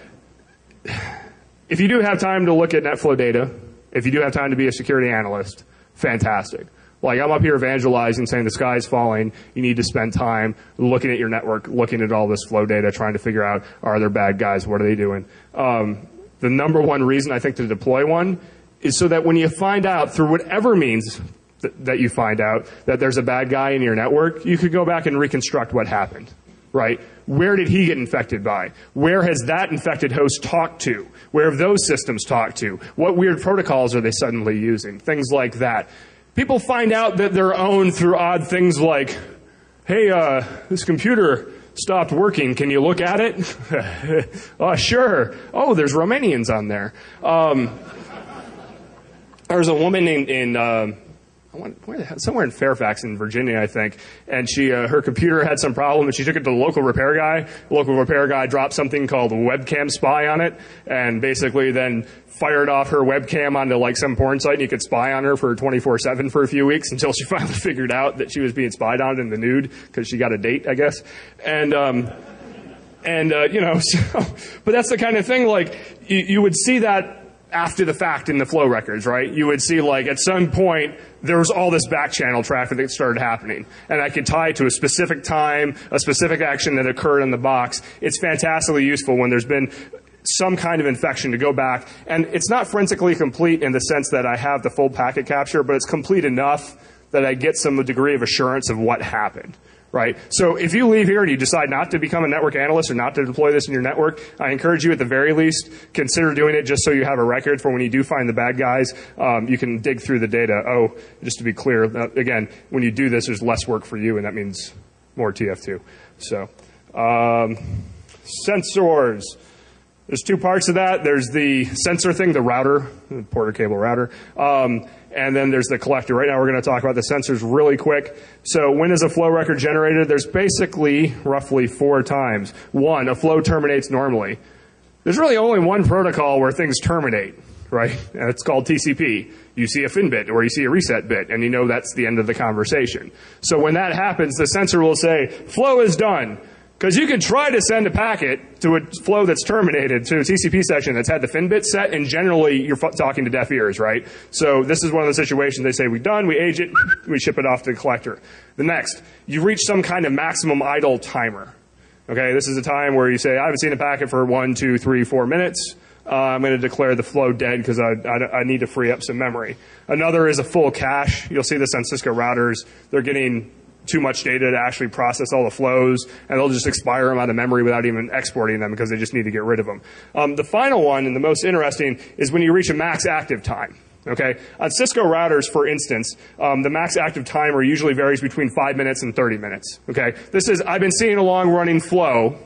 [SPEAKER 2] if you do have time to look at NetFlow data, if you do have time to be a security analyst, fantastic. Like, I'm up here evangelizing, saying the sky's falling. You need to spend time looking at your network, looking at all this flow data, trying to figure out, are there bad guys? What are they doing? Um, the number one reason I think to deploy one is so that when you find out, through whatever means th that you find out, that there's a bad guy in your network, you could go back and reconstruct what happened, right? Where did he get infected by? Where has that infected host talked to? Where have those systems talked to? What weird protocols are they suddenly using? Things like that. People find out that they're owned through odd things like, hey, uh, this computer stopped working. Can you look at it? Oh, sure. Oh, there's Romanians on there. Um, there was a woman in, in uh, where the hell, somewhere in Fairfax in Virginia, I think, and she uh, her computer had some problem, and she took it to the local repair guy. The local repair guy dropped something called Webcam Spy on it, and basically then fired off her webcam onto like some porn site, and you could spy on her for twenty-four seven for a few weeks until she finally figured out that she was being spied on in the nude because she got a date, I guess. And um, and uh, you know, so, but that's the kind of thing like you, you would see that after the fact in the flow records, right? You would see like at some point there was all this back channel traffic that started happening, and I could tie it to a specific time, a specific action that occurred in the box. It's fantastically useful when there's been some kind of infection to go back, and it's not forensically complete in the sense that I have the full packet capture, but it's complete enough that I get some degree of assurance of what happened, right? So if you leave here and you decide not to become a network analyst or not to deploy this in your network, I encourage you at the very least, consider doing it just so you have a record for when you do find the bad guys. Um, you can dig through the data. Oh, just to be clear, uh, again, when you do this, there's less work for you, and that means more T F two. So, um, sensors. There's two parts of that. There's the sensor thing, the router, the Porter cable router, um, and then there's the collector. Right now we're going to talk about the sensors really quick. So when is a flow record generated? There's basically roughly four times. One, a flow terminates normally. There's really only one protocol where things terminate, right? And it's called T C P. You see a fin bit or you see a reset bit, and you know that's the end of the conversation. So when that happens, the sensor will say, flow is done. Because you can try to send a packet to a flow that's terminated to a T C P section that's had the fin bit set, and generally you're talking to deaf ears, right? So this is one of the situations they say, we're done, we age it, we ship it off to the collector. The next, you reach some kind of maximum idle timer. Okay, this is a time where you say, I haven't seen a packet for one, two, three, four minutes. Uh, I'm going to declare the flow dead because I, I, I need to free up some memory. Another is a full cache. You'll see this on Cisco routers. They're getting too much data to actually process all the flows, and they'll just expire them out of memory without even exporting them because they just need to get rid of them. Um, the final one, and the most interesting, is when you reach a max active time. Okay, on Cisco routers, for instance, um, the max active timer usually varies between five minutes and thirty minutes. Okay, this is, I've been seeing a long running flow,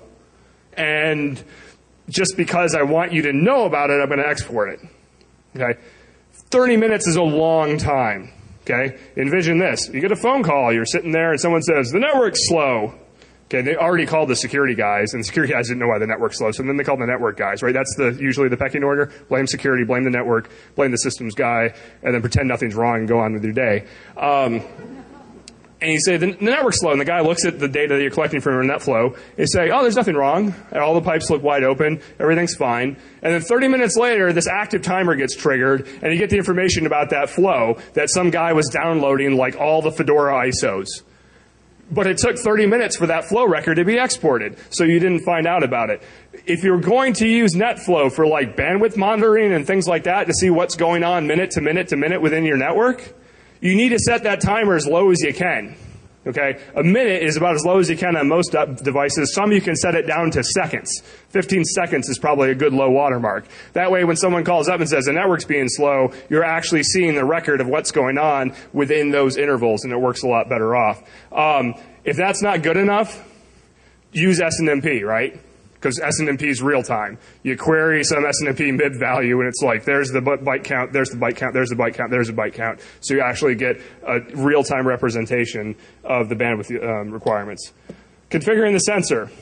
[SPEAKER 2] and just because I want you to know about it, I'm going to export it. Okay, thirty minutes is a long time. Okay, envision this. You get a phone call, you're sitting there, and someone says, the network's slow. Okay, they already called the security guys, and the security guys didn't know why the network's slow, so then they called the network guys, right? That's the usually the pecking order. Blame security, blame the network, blame the systems guy, and then pretend nothing's wrong and go on with your day. Um, and you say, the, the network's slow, and the guy looks at the data that you're collecting from your NetFlow, and you say, oh, there's nothing wrong. All the pipes look wide open. Everything's fine. And then thirty minutes later, this active timer gets triggered, and you get the information about that flow that some guy was downloading like all the Fedora I S Os. But it took thirty minutes for that flow record to be exported, so you didn't find out about it. If you're going to use NetFlow for like bandwidth monitoring and things like that to see what's going on minute to minute to minute within your network, you need to set that timer as low as you can. Okay, a minute is about as low as you can on most devices. Some you can set it down to seconds. fifteen seconds is probably a good low watermark. That way when someone calls up and says the network's being slow, you're actually seeing the record of what's going on within those intervals, and it works a lot better off. Um, if that's not good enough, use S N M P, right? Because S N M P is real time. You query some S N M P mid value, and it's like, there's the byte count, there's the byte count, there's the byte count, there's the byte count. So you actually get a real time representation of the bandwidth um, requirements. Configuring the sensor.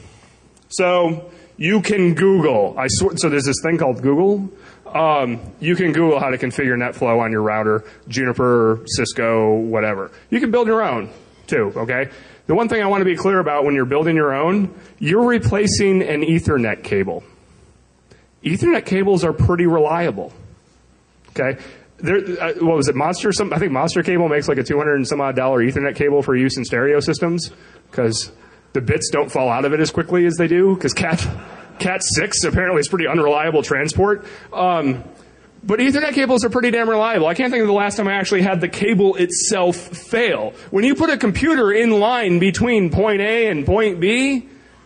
[SPEAKER 2] So you can Google. I sw so there's this thing called Google. Um, you can Google how to configure NetFlow on your router, Juniper, Cisco, whatever. You can build your own too. Okay. The one thing I want to be clear about when you're building your own, you're replacing an Ethernet cable. Ethernet cables are pretty reliable. Okay, there, uh, what was it, Monster? Some, I think Monster Cable makes like a two hundred and some odd dollar Ethernet cable for use in stereo systems because the bits don't fall out of it as quickly as they do. Because Cat Cat six apparently is pretty unreliable transport. Um, But Ethernet cables are pretty damn reliable. I can't think of the last time I actually had the cable itself fail. When you put a computer in line between point A and point B,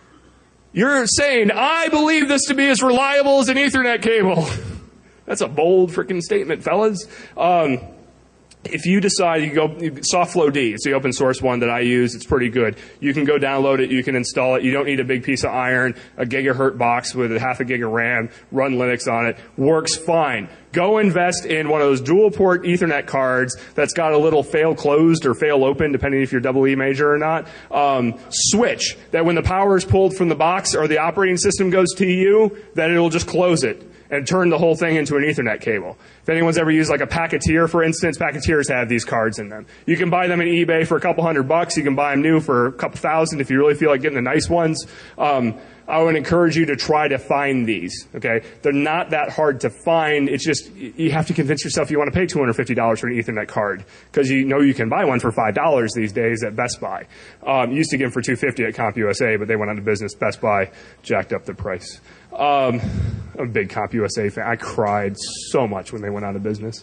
[SPEAKER 2] you're saying, I believe this to be as reliable as an Ethernet cable. That's a bold freaking statement, fellas. Um, if you decide you go, SoftFlow D, it's the open source one that I use, it's pretty good. You can go download it, you can install it, you don't need a big piece of iron, a gigahertz box with a half a gig of RAM, run Linux on it, works fine. Go invest in one of those dual port Ethernet cards that's got a little fail closed or fail open, depending if you're double E major or not, um, switch that when the power is pulled from the box or the operating system goes to you, that it'll just close it and turn the whole thing into an Ethernet cable. If anyone's ever used like a Packeteer, for instance, Packeteers have these cards in them. You can buy them on eBay for a couple hundred bucks. You can buy them new for a couple thousand if you really feel like getting the nice ones. Um, I would encourage you to try to find these, okay? They're not that hard to find. It's just you have to convince yourself you want to pay two hundred fifty dollars for an Ethernet card because you know you can buy one for five dollars these days at Best Buy. Um, used to get them for two hundred fifty dollars at CompUSA, but they went out of business. Best Buy jacked up the price. Um, I'm a big CompUSA fan. I cried so much when they went out of business.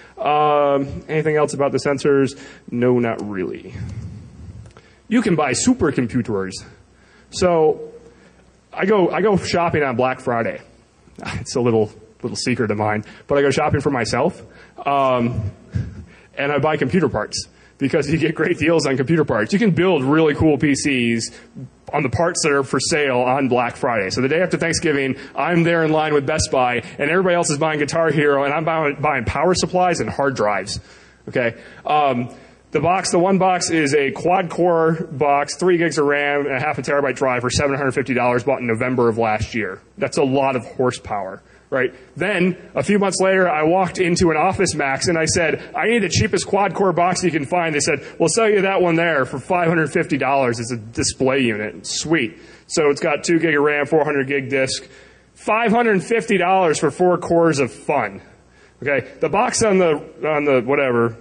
[SPEAKER 2] Um, anything else about the sensors? No, not really. You can buy supercomputers. So I go, I go shopping on Black Friday. It's a little, little secret of mine, but I go shopping for myself, um, and I buy computer parts because you get great deals on computer parts. You can build really cool P Cs on the parts that are for sale on Black Friday. So the day after Thanksgiving, I'm there in line with Best Buy, and everybody else is buying Guitar Hero, and I'm buying, buying power supplies and hard drives. Okay. Um, The box, the one box is a quad-core box, three gigs of RAM, and a half a terabyte drive for seven hundred fifty dollars, bought in November of last year. That's a lot of horsepower. right? Then, a few months later, I walked into an Office Max and I said, I need the cheapest quad-core box you can find. They said, we'll sell you that one there for five hundred fifty dollars. It's a display unit. Sweet. So it's got two gig of RAM, four hundred gig disk, five hundred fifty dollars for four cores of fun. Okay, the box on the, on the whatever,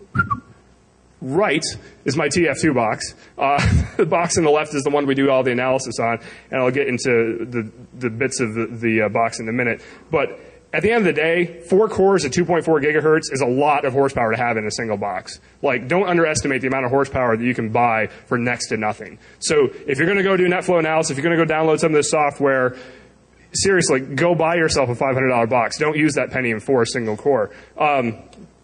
[SPEAKER 2] right is my T F two box. Uh, the box on the left is the one we do all the analysis on, and I'll get into the, the bits of the, the uh, box in a minute. But at the end of the day, four cores at two point four gigahertz is a lot of horsepower to have in a single box. Like, don't underestimate the amount of horsepower that you can buy for next to nothing. So if you're going to go do NetFlow analysis, if you're going to go download some of this software, seriously, go buy yourself a five hundred dollar box. Don't use that Pentium for a single core. Um,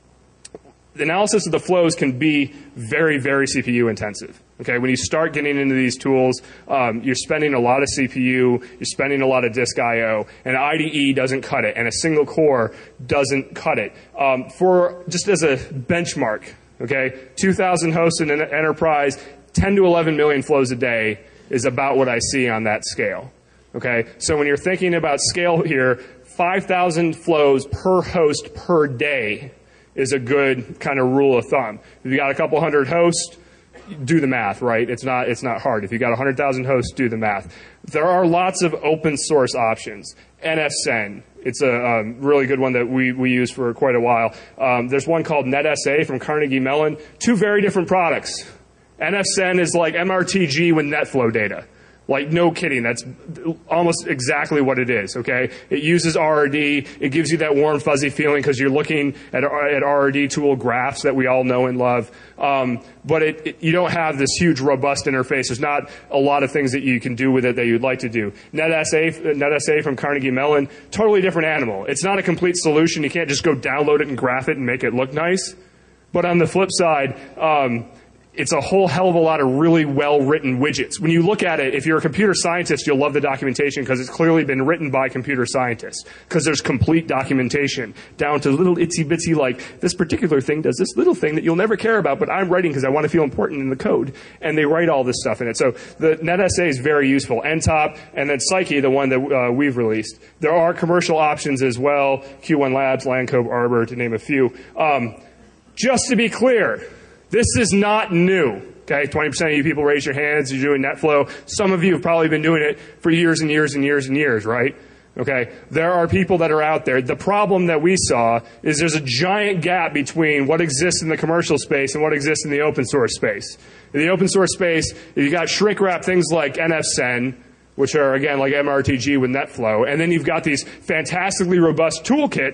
[SPEAKER 2] the analysis of the flows can be very, very C P U intensive. Okay, when you start getting into these tools, um, you're spending a lot of C P U, you're spending a lot of disk I O, and I D E doesn't cut it, and a single core doesn't cut it. Um, for just as a benchmark, okay, two thousand hosts in an enterprise, ten to eleven million flows a day is about what I see on that scale. Okay, so when you're thinking about scale here, five thousand flows per host per day is a good kind of rule of thumb. If you got a couple hundred hosts, do the math, right? It's not, it's not hard. If you got one hundred thousand hosts, do the math. There are lots of open source options. N F S E N, it's a um, really good one that we, we use for quite a while. Um, there's one called NetSA from Carnegie Mellon. Two very different products. N F S E N is like M R T G with NetFlow data. Like, no kidding, that's almost exactly what it is, okay? It uses R R D. It gives you that warm, fuzzy feeling because you're looking at, at R R D tool graphs that we all know and love. Um, but it, it, you don't have this huge, robust interface. There's not a lot of things that you can do with it that you'd like to do. NetSA, NetSA from Carnegie Mellon, totally different animal. It's not a complete solution. You can't just go download it and graph it and make it look nice. But on the flip side, um, it's a whole hell of a lot of really well-written widgets. When you look at it, if you're a computer scientist, you'll love the documentation because it's clearly been written by computer scientists, because there's complete documentation down to little itsy-bitsy, like, this particular thing does this little thing that you'll never care about, but I'm writing because I want to feel important in the code. And they write all this stuff in it. So the NetSA is very useful. N top, and then Psyche, the one that uh, we've released. There are commercial options as well, Q one Labs, Landcove, Arbor, to name a few. Um, just to be clear, this is not new, okay? twenty percent of you people raise your hands, you're doing NetFlow. Some of you have probably been doing it for years and years and years and years, right? Okay? There are people that are out there. The problem that we saw is there's a giant gap between what exists in the commercial space and what exists in the open source space. In the open source space, you got shrink wrap things like N F S E N, which are, again, like M R T G with NetFlow, and then you've got these fantastically robust toolkits,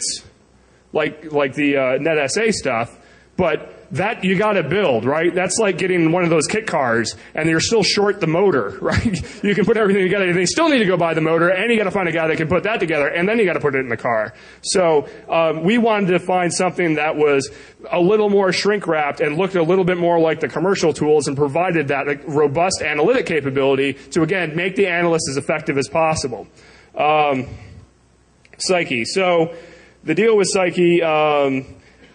[SPEAKER 2] like, like the uh, NetSA stuff, but that you got to build, right? That's like getting one of those kit cars and you're still short the motor, right? You can put everything together and you still need to go buy the motor, and you got to find a guy that can put that together, and then you got to put it in the car. So um, we wanted to find something that was a little more shrink wrapped and looked a little bit more like the commercial tools and provided that like, robust analytic capability to, again, make the analyst as effective as possible. Um, Psyche. So the deal with Psyche, um,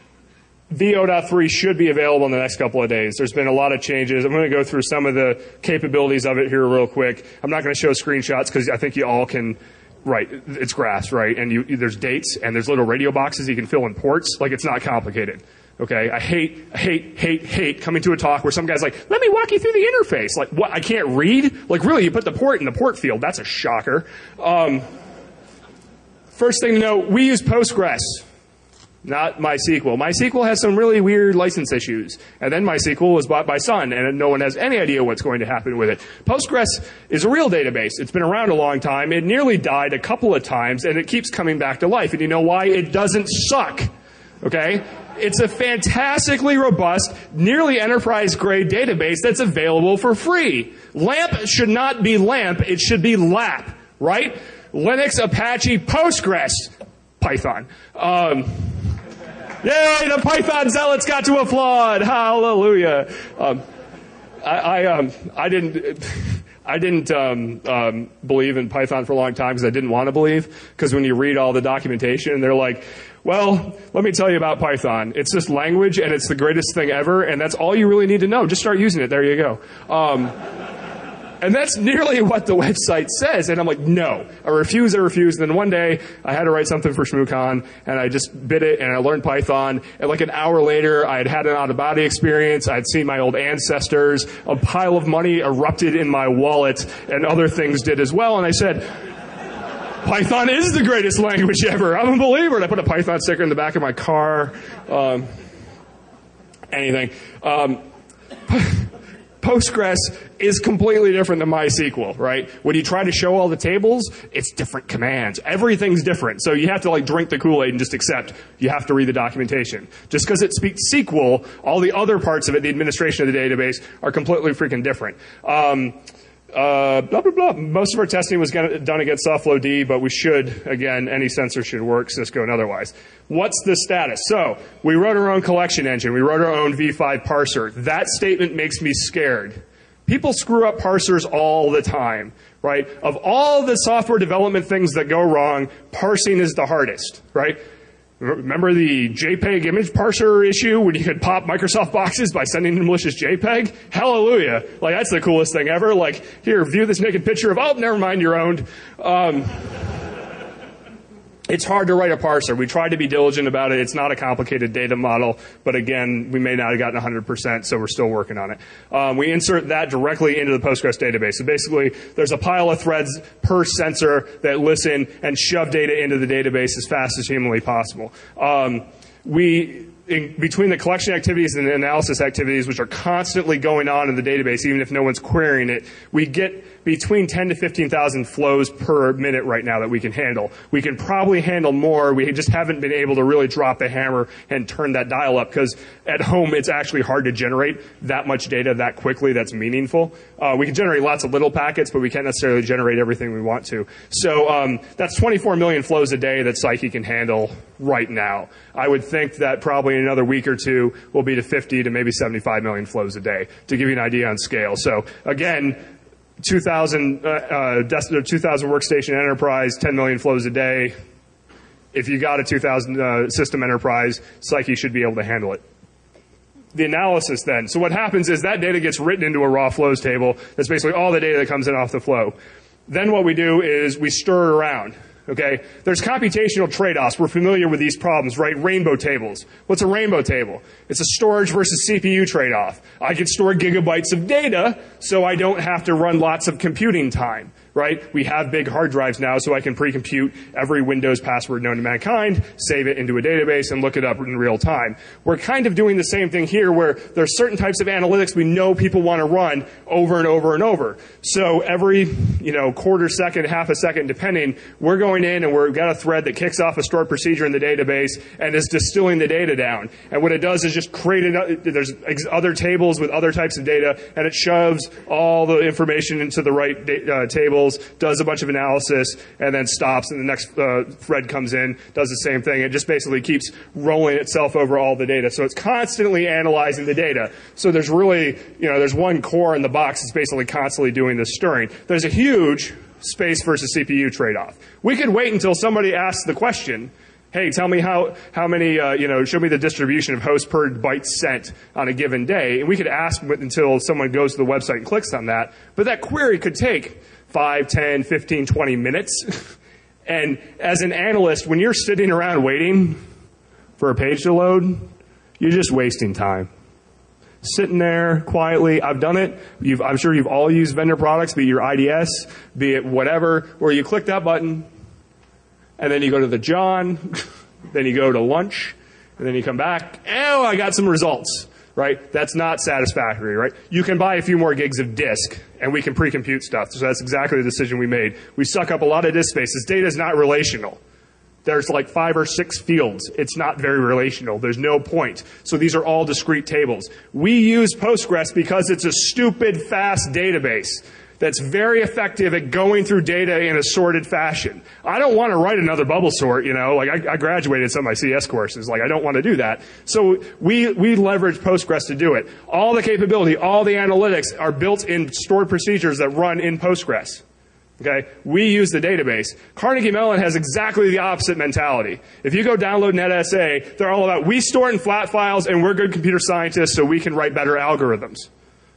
[SPEAKER 2] V O point three should be available in the next couple of days. There's been a lot of changes. I'm going to go through some of the capabilities of it here real quick. I'm not going to show screenshots because I think you all can, right, it's graphs, right? And you, there's dates and there's little radio boxes you can fill in ports. Like, it's not complicated. Okay, I hate, I hate, hate, hate coming to a talk where some guy's like, let me walk you through the interface. Like, what, I can't read? Like, really, you put the port in the port field. That's a shocker. Um, first thing to know, we use Postgres. Not MySQL. MySQL has some really weird license issues. And then MySQL was bought by Sun, and no one has any idea what's going to happen with it. Postgres is a real database. It's been around a long time. It nearly died a couple of times, and it keeps coming back to life. And you know why? It doesn't suck. Okay? It's a fantastically robust, nearly enterprise-grade database that's available for free. LAMP should not be LAMP. It should be LAP, right? Linux, Apache, Postgres, Python. Um... Yay, the Python zealots got to applaud. Hallelujah. Um, I, I, um, I didn't, I didn't um, um, believe in Python for a long time because I didn't want to believe. Because when you read all the documentation, they're like, well, let me tell you about Python. It's this language, and it's the greatest thing ever, and that's all you really need to know. Just start using it. There you go. Um, And that's nearly what the website says. And I'm like, no. I refuse, I refuse. And then one day, I had to write something for ShmooCon, and I just bit it, and I learned Python. And like an hour later, I had had an out-of-body experience. I had seen my old ancestors. A pile of money erupted in my wallet, and other things did as well. And I said, Python is the greatest language ever. I'm a believer. And I put a Python sticker in the back of my car. Um, anything. Um, Postgres is completely different than MySQL, right? When you try to show all the tables, it's different commands. Everything's different. So you have to like drink the Kool-Aid and just accept you have to read the documentation. Just because it speaks S Q L, all the other parts of it, the administration of the database, are completely freaking different. Um, Uh, blah, blah, blah. Most of our testing was done against SoftFlowD, but we should, again, any sensor should work, Cisco and otherwise. What's the status? So, we wrote our own collection engine. We wrote our own V five parser. That statement makes me scared. People screw up parsers all the time, right? Of all the software development things that go wrong, parsing is the hardest, right? Remember the JPEG image parser issue when you could pop Microsoft boxes by sending in malicious JPEG? Hallelujah. Like, that's the coolest thing ever. Like, here, view this naked picture of, oh, never mind, you're owned. Um, it's hard to write a parser. We tried to be diligent about it. It's not a complicated data model, but again, we may not have gotten one hundred percent, so we're still working on it. Um, we insert that directly into the Postgres database. So basically, there's a pile of threads per sensor that listen and shove data into the database as fast as humanly possible. Um, we... In between the collection activities and the analysis activities, which are constantly going on in the database, even if no one's querying it, we get between ten to fifteen thousand flows per minute right now that we can handle. We can probably handle more. We just haven't been able to really drop the hammer and turn that dial up, because at home it's actually hard to generate that much data that quickly that's meaningful. Uh, we can generate lots of little packets, but we can't necessarily generate everything we want to. So um, that's twenty-four million flows a day that Psyche can handle right now. I would think that probably in another week or two we'll be to fifty to maybe seventy-five million flows a day, to give you an idea on scale. So again, two thousand, uh, uh, two thousand workstation enterprise, ten million flows a day. If you got a two thousand uh, system enterprise, Psyche should be able to handle it. The analysis then. So what happens is that data gets written into a raw flows table. That's basically all the data that comes in off the flow. Then what we do is we stir it around. Okay? There's computational trade-offs. We're familiar with these problems, right? Rainbow tables. What's a rainbow table? It's a storage versus C P U trade-off. I can store gigabytes of data, so I don't have to run lots of computing time, right? We have big hard drives now, so I can pre-compute every Windows password known to mankind, save it into a database, and look it up in real time. We're kind of doing the same thing here, where there's certain types of analytics we know people want to run over and over and over. So every, you know, quarter second, half a second, depending, we're going in and we've got a thread that kicks off a stored procedure in the database and is distilling the data down. And what it does is just create another, there's other tables with other types of data, and it shoves all the information into the right uh, tables, does a bunch of analysis, and then stops, and the next uh, thread comes in, does the same thing. It just basically keeps rolling itself over all the data. So it's constantly analyzing the data. So there's really, you know, there's one core in the box that's basically constantly doing this stirring. There's a huge space versus C P U trade-off. We could wait until somebody asks the question, hey, tell me how, how many, uh, you know, show me the distribution of hosts per byte sent on a given day. And we could ask until someone goes to the website and clicks on that. But that query could take five, ten, fifteen, twenty minutes. And as an analyst, when you're sitting around waiting for a page to load, you're just wasting time. Sitting there quietly. I've done it. You've, I'm sure you've all used vendor products, be it your I D S, be it whatever, where you click that button, and then you go to the John, then you go to lunch, and then you come back, oh, I got some results, right? That's not satisfactory, right? You can buy a few more gigs of disk, and we can pre-compute stuff. So that's exactly the decision we made. We suck up a lot of disk space. This data is not relational. There's like five or six fields. It's not very relational. There's no point. So these are all discrete tables. We use Postgres because it's a stupid, fast database that's very effective at going through data in a sorted fashion. I don't want to write another bubble sort, you know, like I, I graduated some of my C S courses. Like I don't want to do that. So we, we leverage Postgres to do it. All the capability, all the analytics are built in stored procedures that run in Postgres. Okay, we use the database. Carnegie Mellon has exactly the opposite mentality. If you go download NetSA, they're all about, we store it in flat files and we're good computer scientists so we can write better algorithms.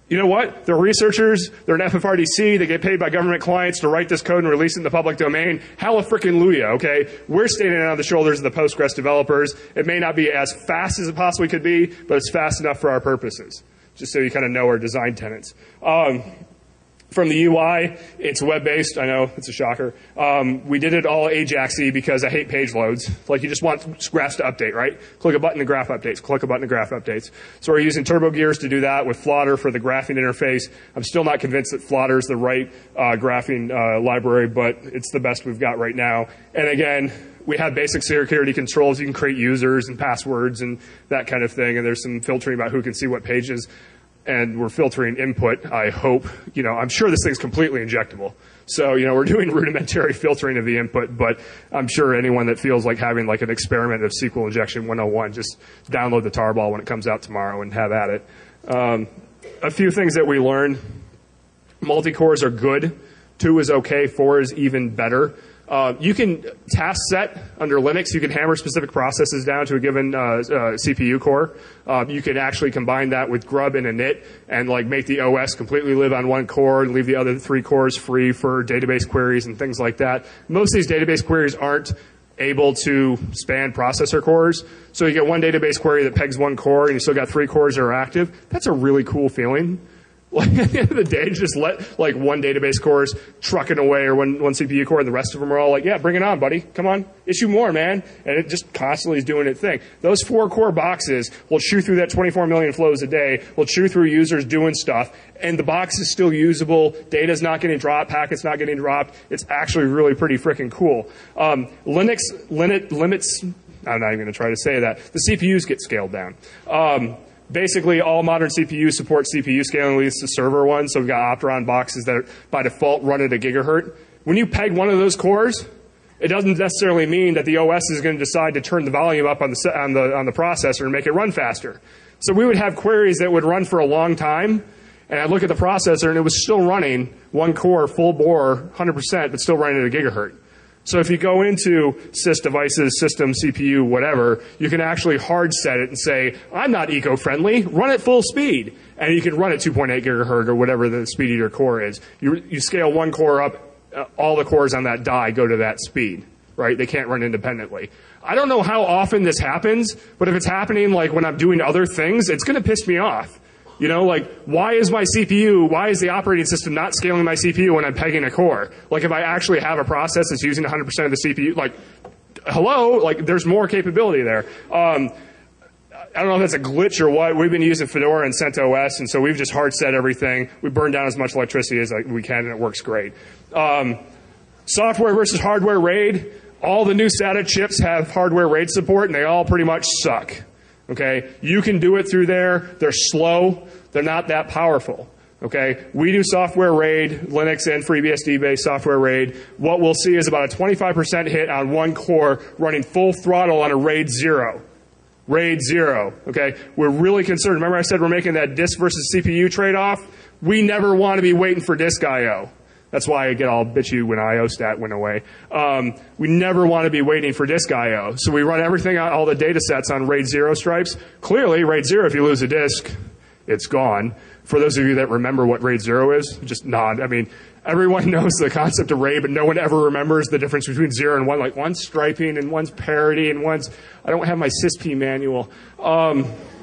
[SPEAKER 2] You know what? They're researchers. They're an F F R D C. They get paid by government clients to write this code and release it in the public domain. Hella frickin' Luya, okay? We're standing on the shoulders of the Postgres developers. It may not be as fast as it possibly could be, but it's fast enough for our purposes, just so you kind of know our design tenets. Um, From the U I, it's web-based. I know, it's a shocker. Um, we did it all Ajax-y because I hate page loads. Like, you just want graphs to update, right? Click a button, the graph updates. Click a button, the graph updates. So we're using TurboGears to do that with Flutter for the graphing interface. I'm still not convinced that Flutter is the right uh, graphing uh, library, but it's the best we've got right now. And again, we have basic security controls. You can create users and passwords and that kind of thing, and there's some filtering about who can see what pages. And we're filtering input, I hope. You know, I'm sure this thing's completely injectable. So, you know, we're doing rudimentary filtering of the input, but I'm sure anyone that feels like having like an experiment of S Q L injection one oh one, just download the tarball when it comes out tomorrow and have at it. Um, a few things that we learned. Multi-cores are good. Two is okay. Four is even better. Uh, you can task set under Linux. You can hammer specific processes down to a given uh, uh, C P U core. Uh, you can actually combine that with grub and init and like make the O S completely live on one core and leave the other three cores free for database queries and things like that. Most of these database queries aren't able to span processor cores. So you get one database query that pegs one core and you still got three cores that are active. That's a really cool feeling. Like at the end of the day, just let like one database core's trucking away or one, one C P U core and the rest of them are all like, yeah, bring it on, buddy. Come on, issue more, man. And it just constantly is doing its thing. Those four core boxes will chew through that twenty-four million flows a day, will chew through users doing stuff, and the box is still usable. Data's not getting dropped, packets not getting dropped. It's actually really pretty freaking cool. Um, Linux limit, limits, I'm not even going to try to say that. The C P Us get scaled down. Um, Basically, all modern C P Us support C P U scaling, at least the server ones. So we've got Opteron boxes that are, by default run at a gigahertz. When you peg one of those cores, it doesn't necessarily mean that the O S is going to decide to turn the volume up on the, on the, on the processor and make it run faster. So we would have queries that would run for a long time, and I'd look at the processor and it was still running one core, full bore, one hundred percent, but still running at a gigahertz. So if you go into sys devices, system, C P U, whatever, you can actually hard set it and say, I'm not eco-friendly, run at full speed. And you can run at two point eight gigahertz or whatever the speed of your core is. You, you scale one core up, uh, all the cores on that die go to that speed, right? They can't run independently. I don't know how often this happens, but if it's happening like when I'm doing other things, it's going to piss me off. You know, like, why is my C P U, why is the operating system not scaling my C P U when I'm pegging a core? Like, if I actually have a process that's using one hundred percent of the C P U, like, hello? Like, there's more capability there. Um, I don't know if that's a glitch or what. We've been using Fedora and CentOS, and so we've just hard set everything. We burn down as much electricity as we can, and it works great. Um, software versus hardware RAID. All the new SATA chips have hardware RAID support, and they all pretty much suck. Okay, you can do it through there. They're slow. They're not that powerful. Okay, we do software RAID, Linux and FreeBSD-based software RAID. What we'll see is about a twenty-five percent hit on one core running full throttle on a RAID zero. RAID zero. Okay, we're really concerned. Remember I said we're making that disk versus C P U trade-off? We never want to be waiting for disk I O. That's why I get all bitchy when I O stat went away. Um, we never want to be waiting for disk I O. So we run everything, all the data sets on RAID zero stripes. Clearly, RAID zero, if you lose a disk, it's gone. For those of you that remember what RAID zero is, just nod. I mean, everyone knows the concept of RAID, but no one ever remembers the difference between zero and one. Like, one's striping and one's parity and one's, I don't have my SysP manual. Um,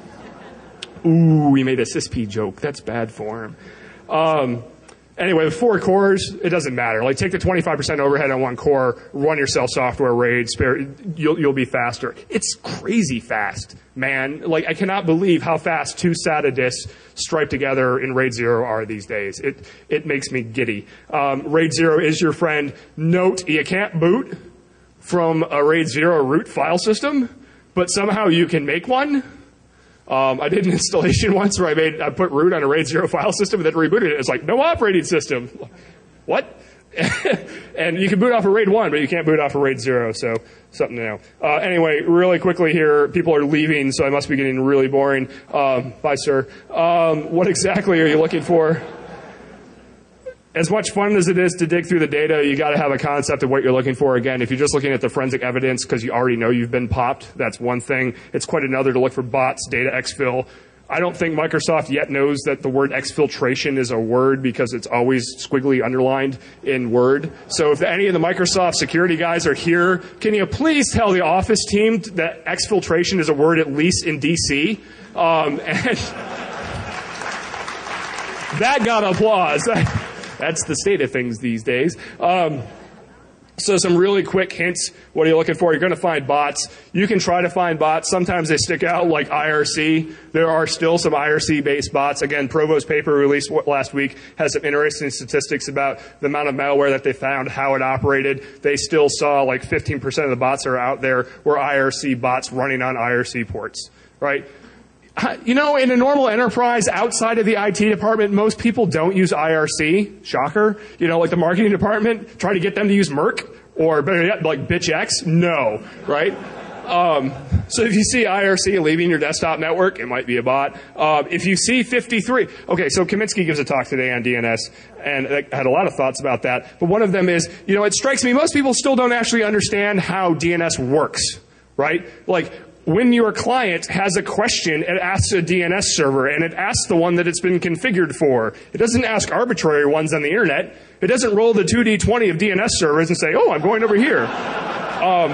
[SPEAKER 2] ooh, we made a SysP joke. That's bad form. Um, Anyway, with four cores, it doesn't matter. Like, take the twenty-five percent overhead on one core, run yourself software RAID, spare, you'll, you'll be faster. It's crazy fast, man. Like, I cannot believe how fast two SATA disks striped together in RAID zero are these days. It, it makes me giddy. Um, RAID zero is your friend. Note, you can't boot from a RAID zero root file system, but somehow you can make one. Um, I did an installation once where I made I put root on a RAID zero file system and then rebooted it. It's like, no operating system. What? And you can boot off a RAID one, but you can't boot off a RAID zero, so something to know. Uh, anyway, really quickly here, people are leaving, so I must be getting really boring. Um, bye, sir. Um, what exactly are you looking for? As much fun as it is to dig through the data, you got to have a concept of what you're looking for. Again, if you're just looking at the forensic evidence because you already know you've been popped, that's one thing. It's quite another to look for bots, data exfil, I don't think Microsoft yet knows that the word exfiltration is a word because it's always squiggly underlined in Word. So if any of the Microsoft security guys are here, can you please tell the Office team that exfiltration is a word at least in D C? Um, and that got applause. That's the state of things these days. Um, So some really quick hints. What are you looking for? You're going to find bots. You can try to find bots. Sometimes they stick out like I R C. There are still some I R C-based bots. Again, Provost paper released last week has some interesting statistics about the amount of malware that they found, how it operated. They still saw like fifteen percent of the bots that are out there were I R C bots running on I R C ports, right? You know, in a normal enterprise outside of the I T department, most people don't use I R C. Shocker. You know, like the marketing department, try to get them to use Merck or better yet, like BitchX. No, right? Um, so if you see I R C leaving your desktop network, it might be a bot. Uh, if you see fifty-three, okay, so Kaminsky gives a talk today on D N S, and I had a lot of thoughts about that. But one of them is, you know, it strikes me most people still don't actually understand how D N S works, right? Like, when your client has a question, it asks a D N S server, and it asks the one that it's been configured for. It doesn't ask arbitrary ones on the internet. It doesn't roll the two D twenty of D N S servers and say, oh, I'm going over here. Um,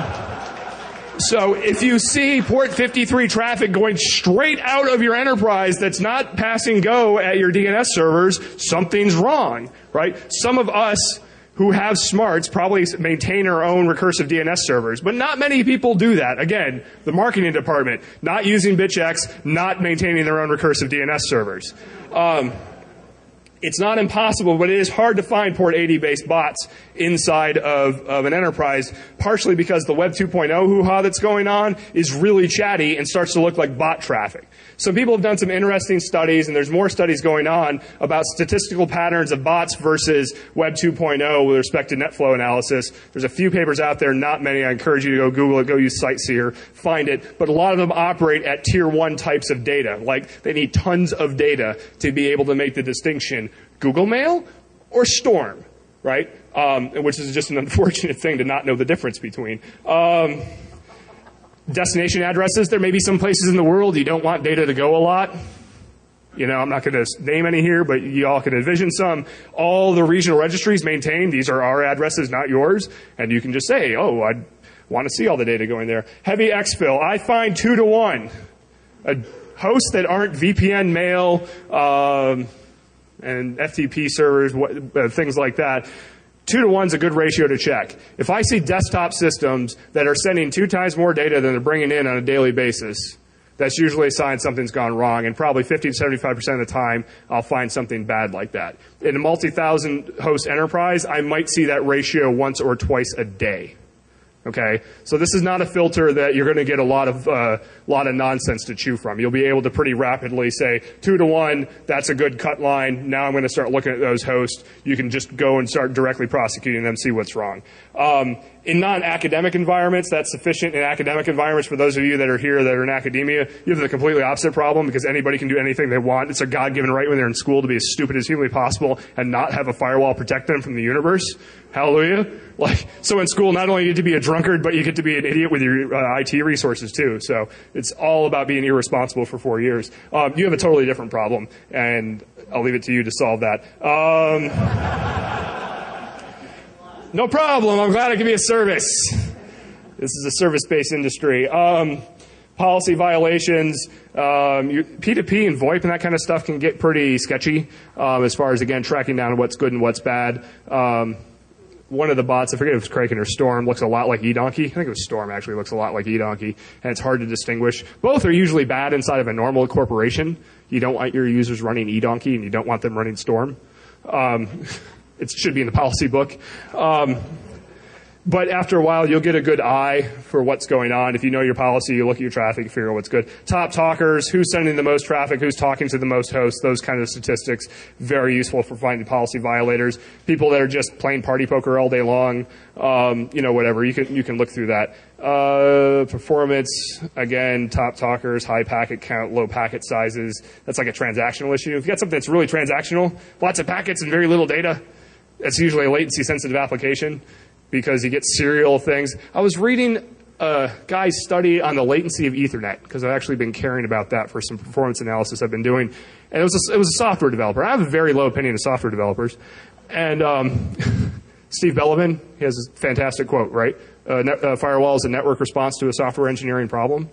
[SPEAKER 2] so if you see port fifty-three traffic going straight out of your enterprise that's not passing go at your D N S servers, something's wrong, right? Some of us who have smarts probably maintain our own recursive D N S servers, but not many people do that. Again, the marketing department, not using BitchX, not maintaining their own recursive D N S servers. Um, It's not impossible, but it is hard to find port eighty-based bots inside of, of an enterprise, partially because the Web two point oh hoo-ha that's going on is really chatty and starts to look like bot traffic. Some people have done some interesting studies, and there's more studies going on about statistical patterns of bots versus Web two point oh with respect to NetFlow analysis. There's a few papers out there, not many. I encourage you to go Google it, go use Sightseer, find it. But a lot of them operate at tier one types of data. Like, they need tons of data to be able to make the distinction. Google Mail or Storm, right? Um, which is just an unfortunate thing to not know the difference between. Um, destination addresses, there may be some places in the world you don't want data to go a lot. You know, I'm not going to name any here, but you all can envision some. All the regional registries maintain, these are our addresses, not yours. And you can just say, oh, I want to see all the data going there. Heavy exfil, I find two to one. A hosts that aren't V P N mail, um, and F T P servers, what, uh, things like that. Two to one's a good ratio to check. If I see desktop systems that are sending two times more data than they're bringing in on a daily basis, that's usually a sign something's gone wrong, and probably fifty to seventy-five percent of the time, I'll find something bad like that. In a multi-thousand host enterprise, I might see that ratio once or twice a day. Okay, so this is not a filter that you're going to get a lot of uh, lot of nonsense to chew from. You'll be able to pretty rapidly say two to one. That's a good cut line. Now I'm going to start looking at those hosts. You can just go and start directly prosecuting them, see what's wrong. Um, in non-academic environments, that's sufficient. In academic environments, for those of you that are here that are in academia, you have the completely opposite problem because anybody can do anything they want. It's a God-given right when they're in school to be as stupid as humanly possible and not have a firewall protect them from the universe. Hallelujah. Like, so in school, not only do you get to be a drunkard, but you get to be an idiot with your uh, I T resources too. So it's all about being irresponsible for four years. Um, you have a totally different problem, and I'll leave it to you to solve that. Um, no problem. I'm glad I can be a service. This is a service-based industry. Um, policy violations, um, you, P two P and VoIP and that kind of stuff can get pretty sketchy um, as far as, again, tracking down what's good and what's bad. Um, One of the bots, I forget if it was Kraken or Storm, looks a lot like eDonkey. I think it was Storm, actually, looks a lot like eDonkey, and it's hard to distinguish. Both are usually bad inside of a normal corporation. You don't want your users running eDonkey, and you don't want them running Storm. Um, it should be in the policy book. Um, But after a while, you'll get a good eye for what's going on. If you know your policy, you look at your traffic, figure out what's good. Top talkers, who's sending the most traffic, who's talking to the most hosts, those kind of statistics, very useful for finding policy violators. People that are just playing party poker all day long, um, you know, whatever. You can you can look through that. Uh, performance, again, top talkers, high packet count, low packet sizes. That's like a transactional issue. If you got something that's really transactional, lots of packets and very little data, that's usually a latency-sensitive application, because you get serial things. I was reading a guy's study on the latency of Ethernet, because I've actually been caring about that for some performance analysis I've been doing. And it was a, it was a software developer. I have a very low opinion of software developers. And um, Steve Bellman, he has a fantastic quote, right? Uh, net, uh, firewall is a network response to a software engineering problem.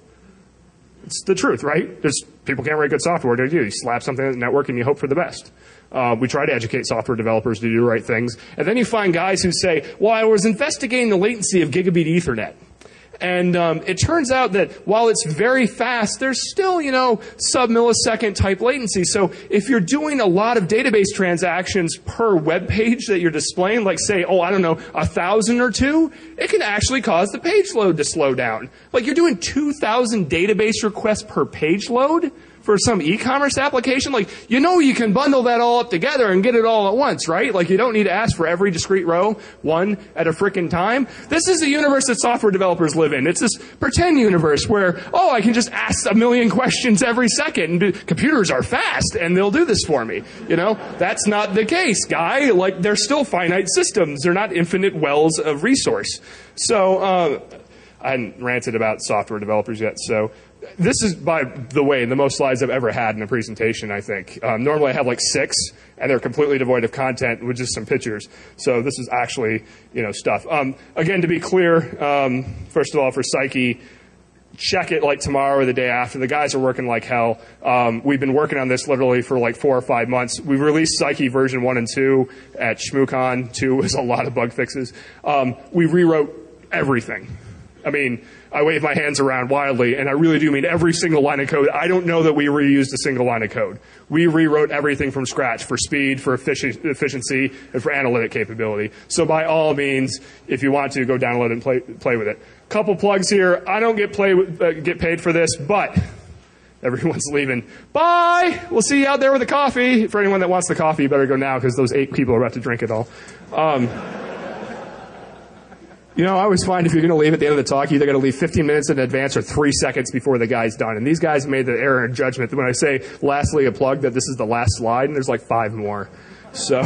[SPEAKER 2] It's the truth, right? There's, people can't write good software. What do you do? You slap something on the network and you hope for the best. Uh, we try to educate software developers to do the right things. And then you find guys who say, well, I was investigating the latency of gigabit Ethernet. And um, it turns out that while it's very fast, there's still, you know, sub-millisecond type latency. So if you're doing a lot of database transactions per web page that you're displaying, like say, oh, I don't know, a thousand or two, it can actually cause the page load to slow down. Like you're doing two thousand database requests per page load for some e-commerce application. Like, you know you can bundle that all up together and get it all at once, right? Like, you don't need to ask for every discrete row, one at a frickin' time. This is the universe that software developers live in. It's this pretend universe where, oh, I can just ask a million questions every second, and do, computers are fast, and they'll do this for me. You know? That's not the case, guy. Like, they're still finite systems. They're not infinite wells of resource. So, uh, I hadn't ranted about software developers yet, so this is, by the way, the most slides I've ever had in a presentation, I think. Um, normally I have like six, and they're completely devoid of content with just some pictures. So this is actually, you know, stuff. Um, again, to be clear, um, first of all, for Psyche, check it like tomorrow or the day after. The guys are working like hell. Um, we've been working on this literally for like four or five months. We released Psyche version one and two at ShmooCon. Two was a lot of bug fixes. Um, we rewrote everything. I mean, I wave my hands around wildly, and I really do mean every single line of code. I don't know that we reused a single line of code. We rewrote everything from scratch for speed, for effici- efficiency, and for analytic capability. So by all means, if you want to, go download and play, play with it. Couple plugs here. I don't get, play, uh, get paid for this, but everyone's leaving. Bye! We'll see you out there with the coffee. For anyone that wants the coffee, you better go now, because those eight people are about to drink it all. Um, You know, I always find if you're going to leave at the end of the talk, you're either going to leave fifteen minutes in advance or three seconds before the guy's done. And these guys made the error in judgment when I say, lastly, a plug, that this is the last slide, and there's like five more. So,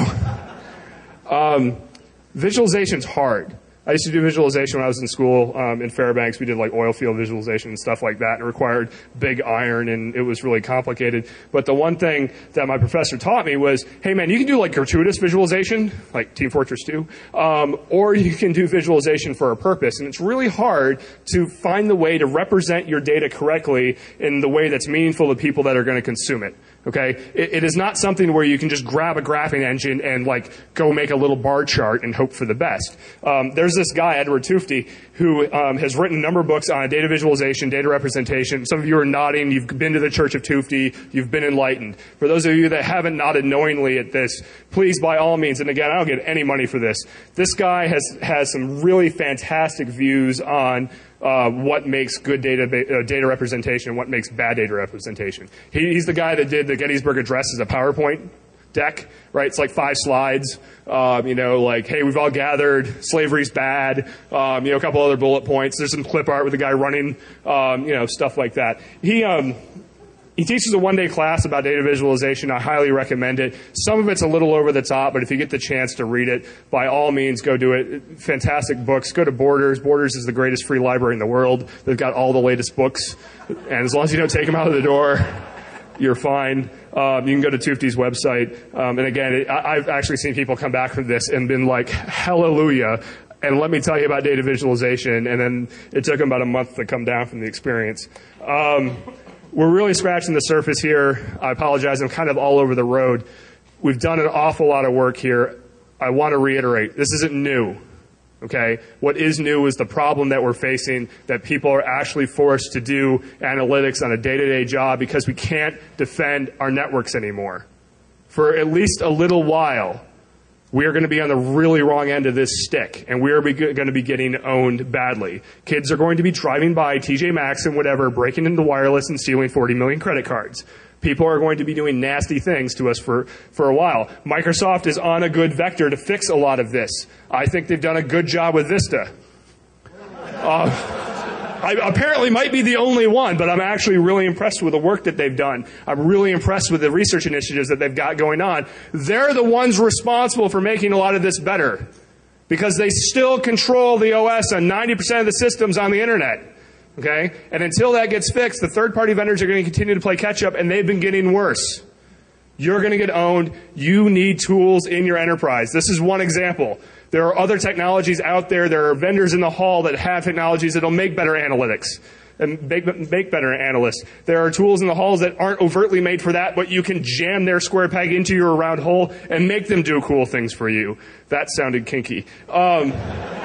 [SPEAKER 2] um, visualization's hard. I used to do visualization when I was in school um, in Fairbanks. We did like oil field visualization and stuff like that, and it required big iron, and it was really complicated. But the one thing that my professor taught me was, hey man, you can do like gratuitous visualization, like Team Fortress two, um, or you can do visualization for a purpose. And it's really hard to find the way to represent your data correctly in the way that's meaningful to people that are going to consume it. Okay, it, it is not something where you can just grab a graphing engine and like go make a little bar chart and hope for the best. Um, there's this guy, Edward Tufte, who um, has written a number of books on data visualization, data representation. Some of you are nodding. You've been to the Church of Tufte. You've been enlightened. For those of you that haven't nodded knowingly at this, please, by all means, and again, I don't get any money for this, this guy has, has some really fantastic views on Uh, what makes good data uh, data representation and what makes bad data representation. He, he's the guy that did the Gettysburg Address as a PowerPoint deck, right? It's like five slides, um, you know, like, hey, we've all gathered, slavery's bad, um, you know, a couple other bullet points. There's some clip art with the guy running, um, you know, stuff like that. He, um, He teaches a one-day class about data visualization. I highly recommend it. Some of it's a little over the top, but if you get the chance to read it, by all means, go do it. Fantastic books. Go to Borders. Borders is the greatest free library in the world. They've got all the latest books. And as long as you don't take them out of the door, you're fine. Um, you can go to Tufte's website. Um, and again, it, I, I've actually seen people come back from this and been like, hallelujah. And let me tell you about data visualization. And then it took them about a month to come down from the experience. Um, We're really scratching the surface here. I apologize. I'm kind of all over the road. We've done an awful lot of work here. I want to reiterate, this isn't new, okay? What is new is the problem that we're facing, that people are actually forced to do analytics on a day-to-day job because we can't defend our networks anymore. For at least a little while, we are going to be on the really wrong end of this stick, and we are going to be getting owned badly. Kids are going to be driving by T J Maxx and whatever, breaking into wireless and stealing forty million credit cards. People are going to be doing nasty things to us for, for a while. Microsoft is on a good vector to fix a lot of this. I think they've done a good job with Vista. Uh, I apparently might be the only one, but I'm actually really impressed with the work that they've done. I'm really impressed with the research initiatives that they've got going on. They're the ones responsible for making a lot of this better. because they still control the O S on ninety percent of the systems on the internet. Okay? And until that gets fixed, the third-party vendors are going to continue to play catch-up, and they've been getting worse. You're going to get owned. You need tools in your enterprise. This is one example. There are other technologies out there. There are vendors in the hall that have technologies that will make better analytics and make, make better analysts. There are tools in the halls that aren't overtly made for that, but you can jam their square peg into your round hole and make them do cool things for you. That sounded kinky. Um,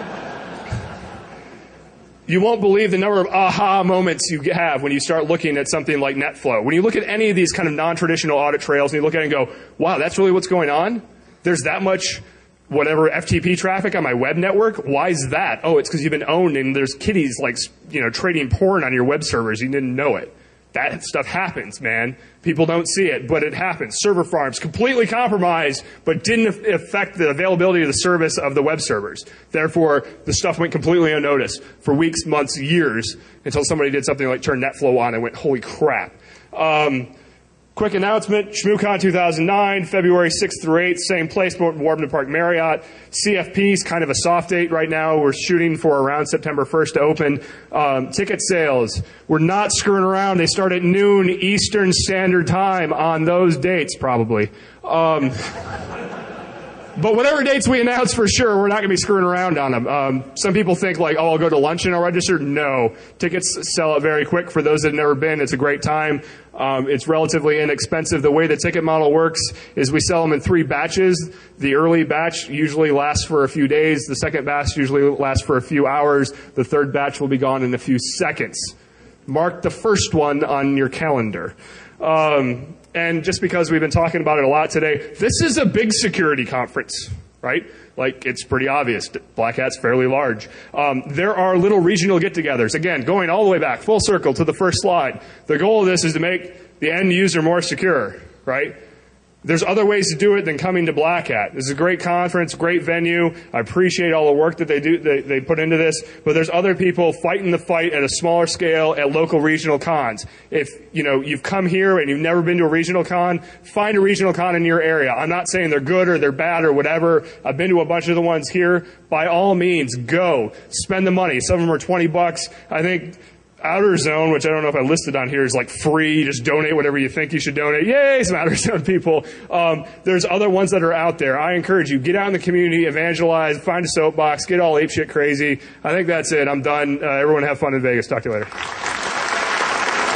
[SPEAKER 2] You won't believe the number of aha moments you have when you start looking at something like NetFlow. When you look at any of these kind of non-traditional audit trails and you look at it and go, wow, that's really what's going on? There's that much whatever F T P traffic on my web network? Why is that? Oh, it's because you've been owned and there's kiddies like, you know, trading porn on your web servers. You didn't know it. That stuff happens, man. People don't see it, but it happens. Server farms completely compromised, but didn't affect the availability of the service of the web servers. Therefore, the stuff went completely unnoticed for weeks, months, years, until somebody did something like turn NetFlow on and went, holy crap. Um, Quick announcement, ShmooCon two thousand nine, February sixth through eighth, same place, Warden Park Marriott. C F P is kind of a soft date right now. We're shooting for around September first to open. Um, ticket sales, we're not screwing around. They start at noon Eastern Standard Time on those dates, probably. Um, But whatever dates we announce for sure, we're not going to be screwing around on them. Um, some people think like, oh, I'll go to lunch and I'll register. No. Tickets sell out very quick. For those that have never been, it's a great time. Um, it's relatively inexpensive. The way the ticket model works is we sell them in three batches. The early batch usually lasts for a few days. The second batch usually lasts for a few hours. The third batch will be gone in a few seconds. Mark the first one on your calendar. Um, and just because we've been talking about it a lot today, this is a big security conference, right? Like, it's pretty obvious. Black Hat's fairly large. Um, there are little regional get-togethers. Again, going all the way back, full circle to the first slide. The goal of this is to make the end user more secure, right? There's other ways to do it than coming to Black Hat. This is a great conference, great venue. I appreciate all the work that they do, they, they put into this. But there's other people fighting the fight at a smaller scale at local regional cons. If, you know, you've come here and you've never been to a regional con, find a regional con in your area. I'm not saying they're good or they're bad or whatever. I've been to a bunch of the ones here. By all means, go. Spend the money. Some of them are twenty bucks. I think Outer Zone, which I don't know if I listed on here, is like free. Just donate whatever you think you should donate. Yay, some Outer Zone people. Um, there's other ones that are out there. I encourage you, get out in the community, evangelize, find a soapbox, get all apeshit crazy. I think that's it. I'm done. Uh, everyone have fun in Vegas. Talk to you later.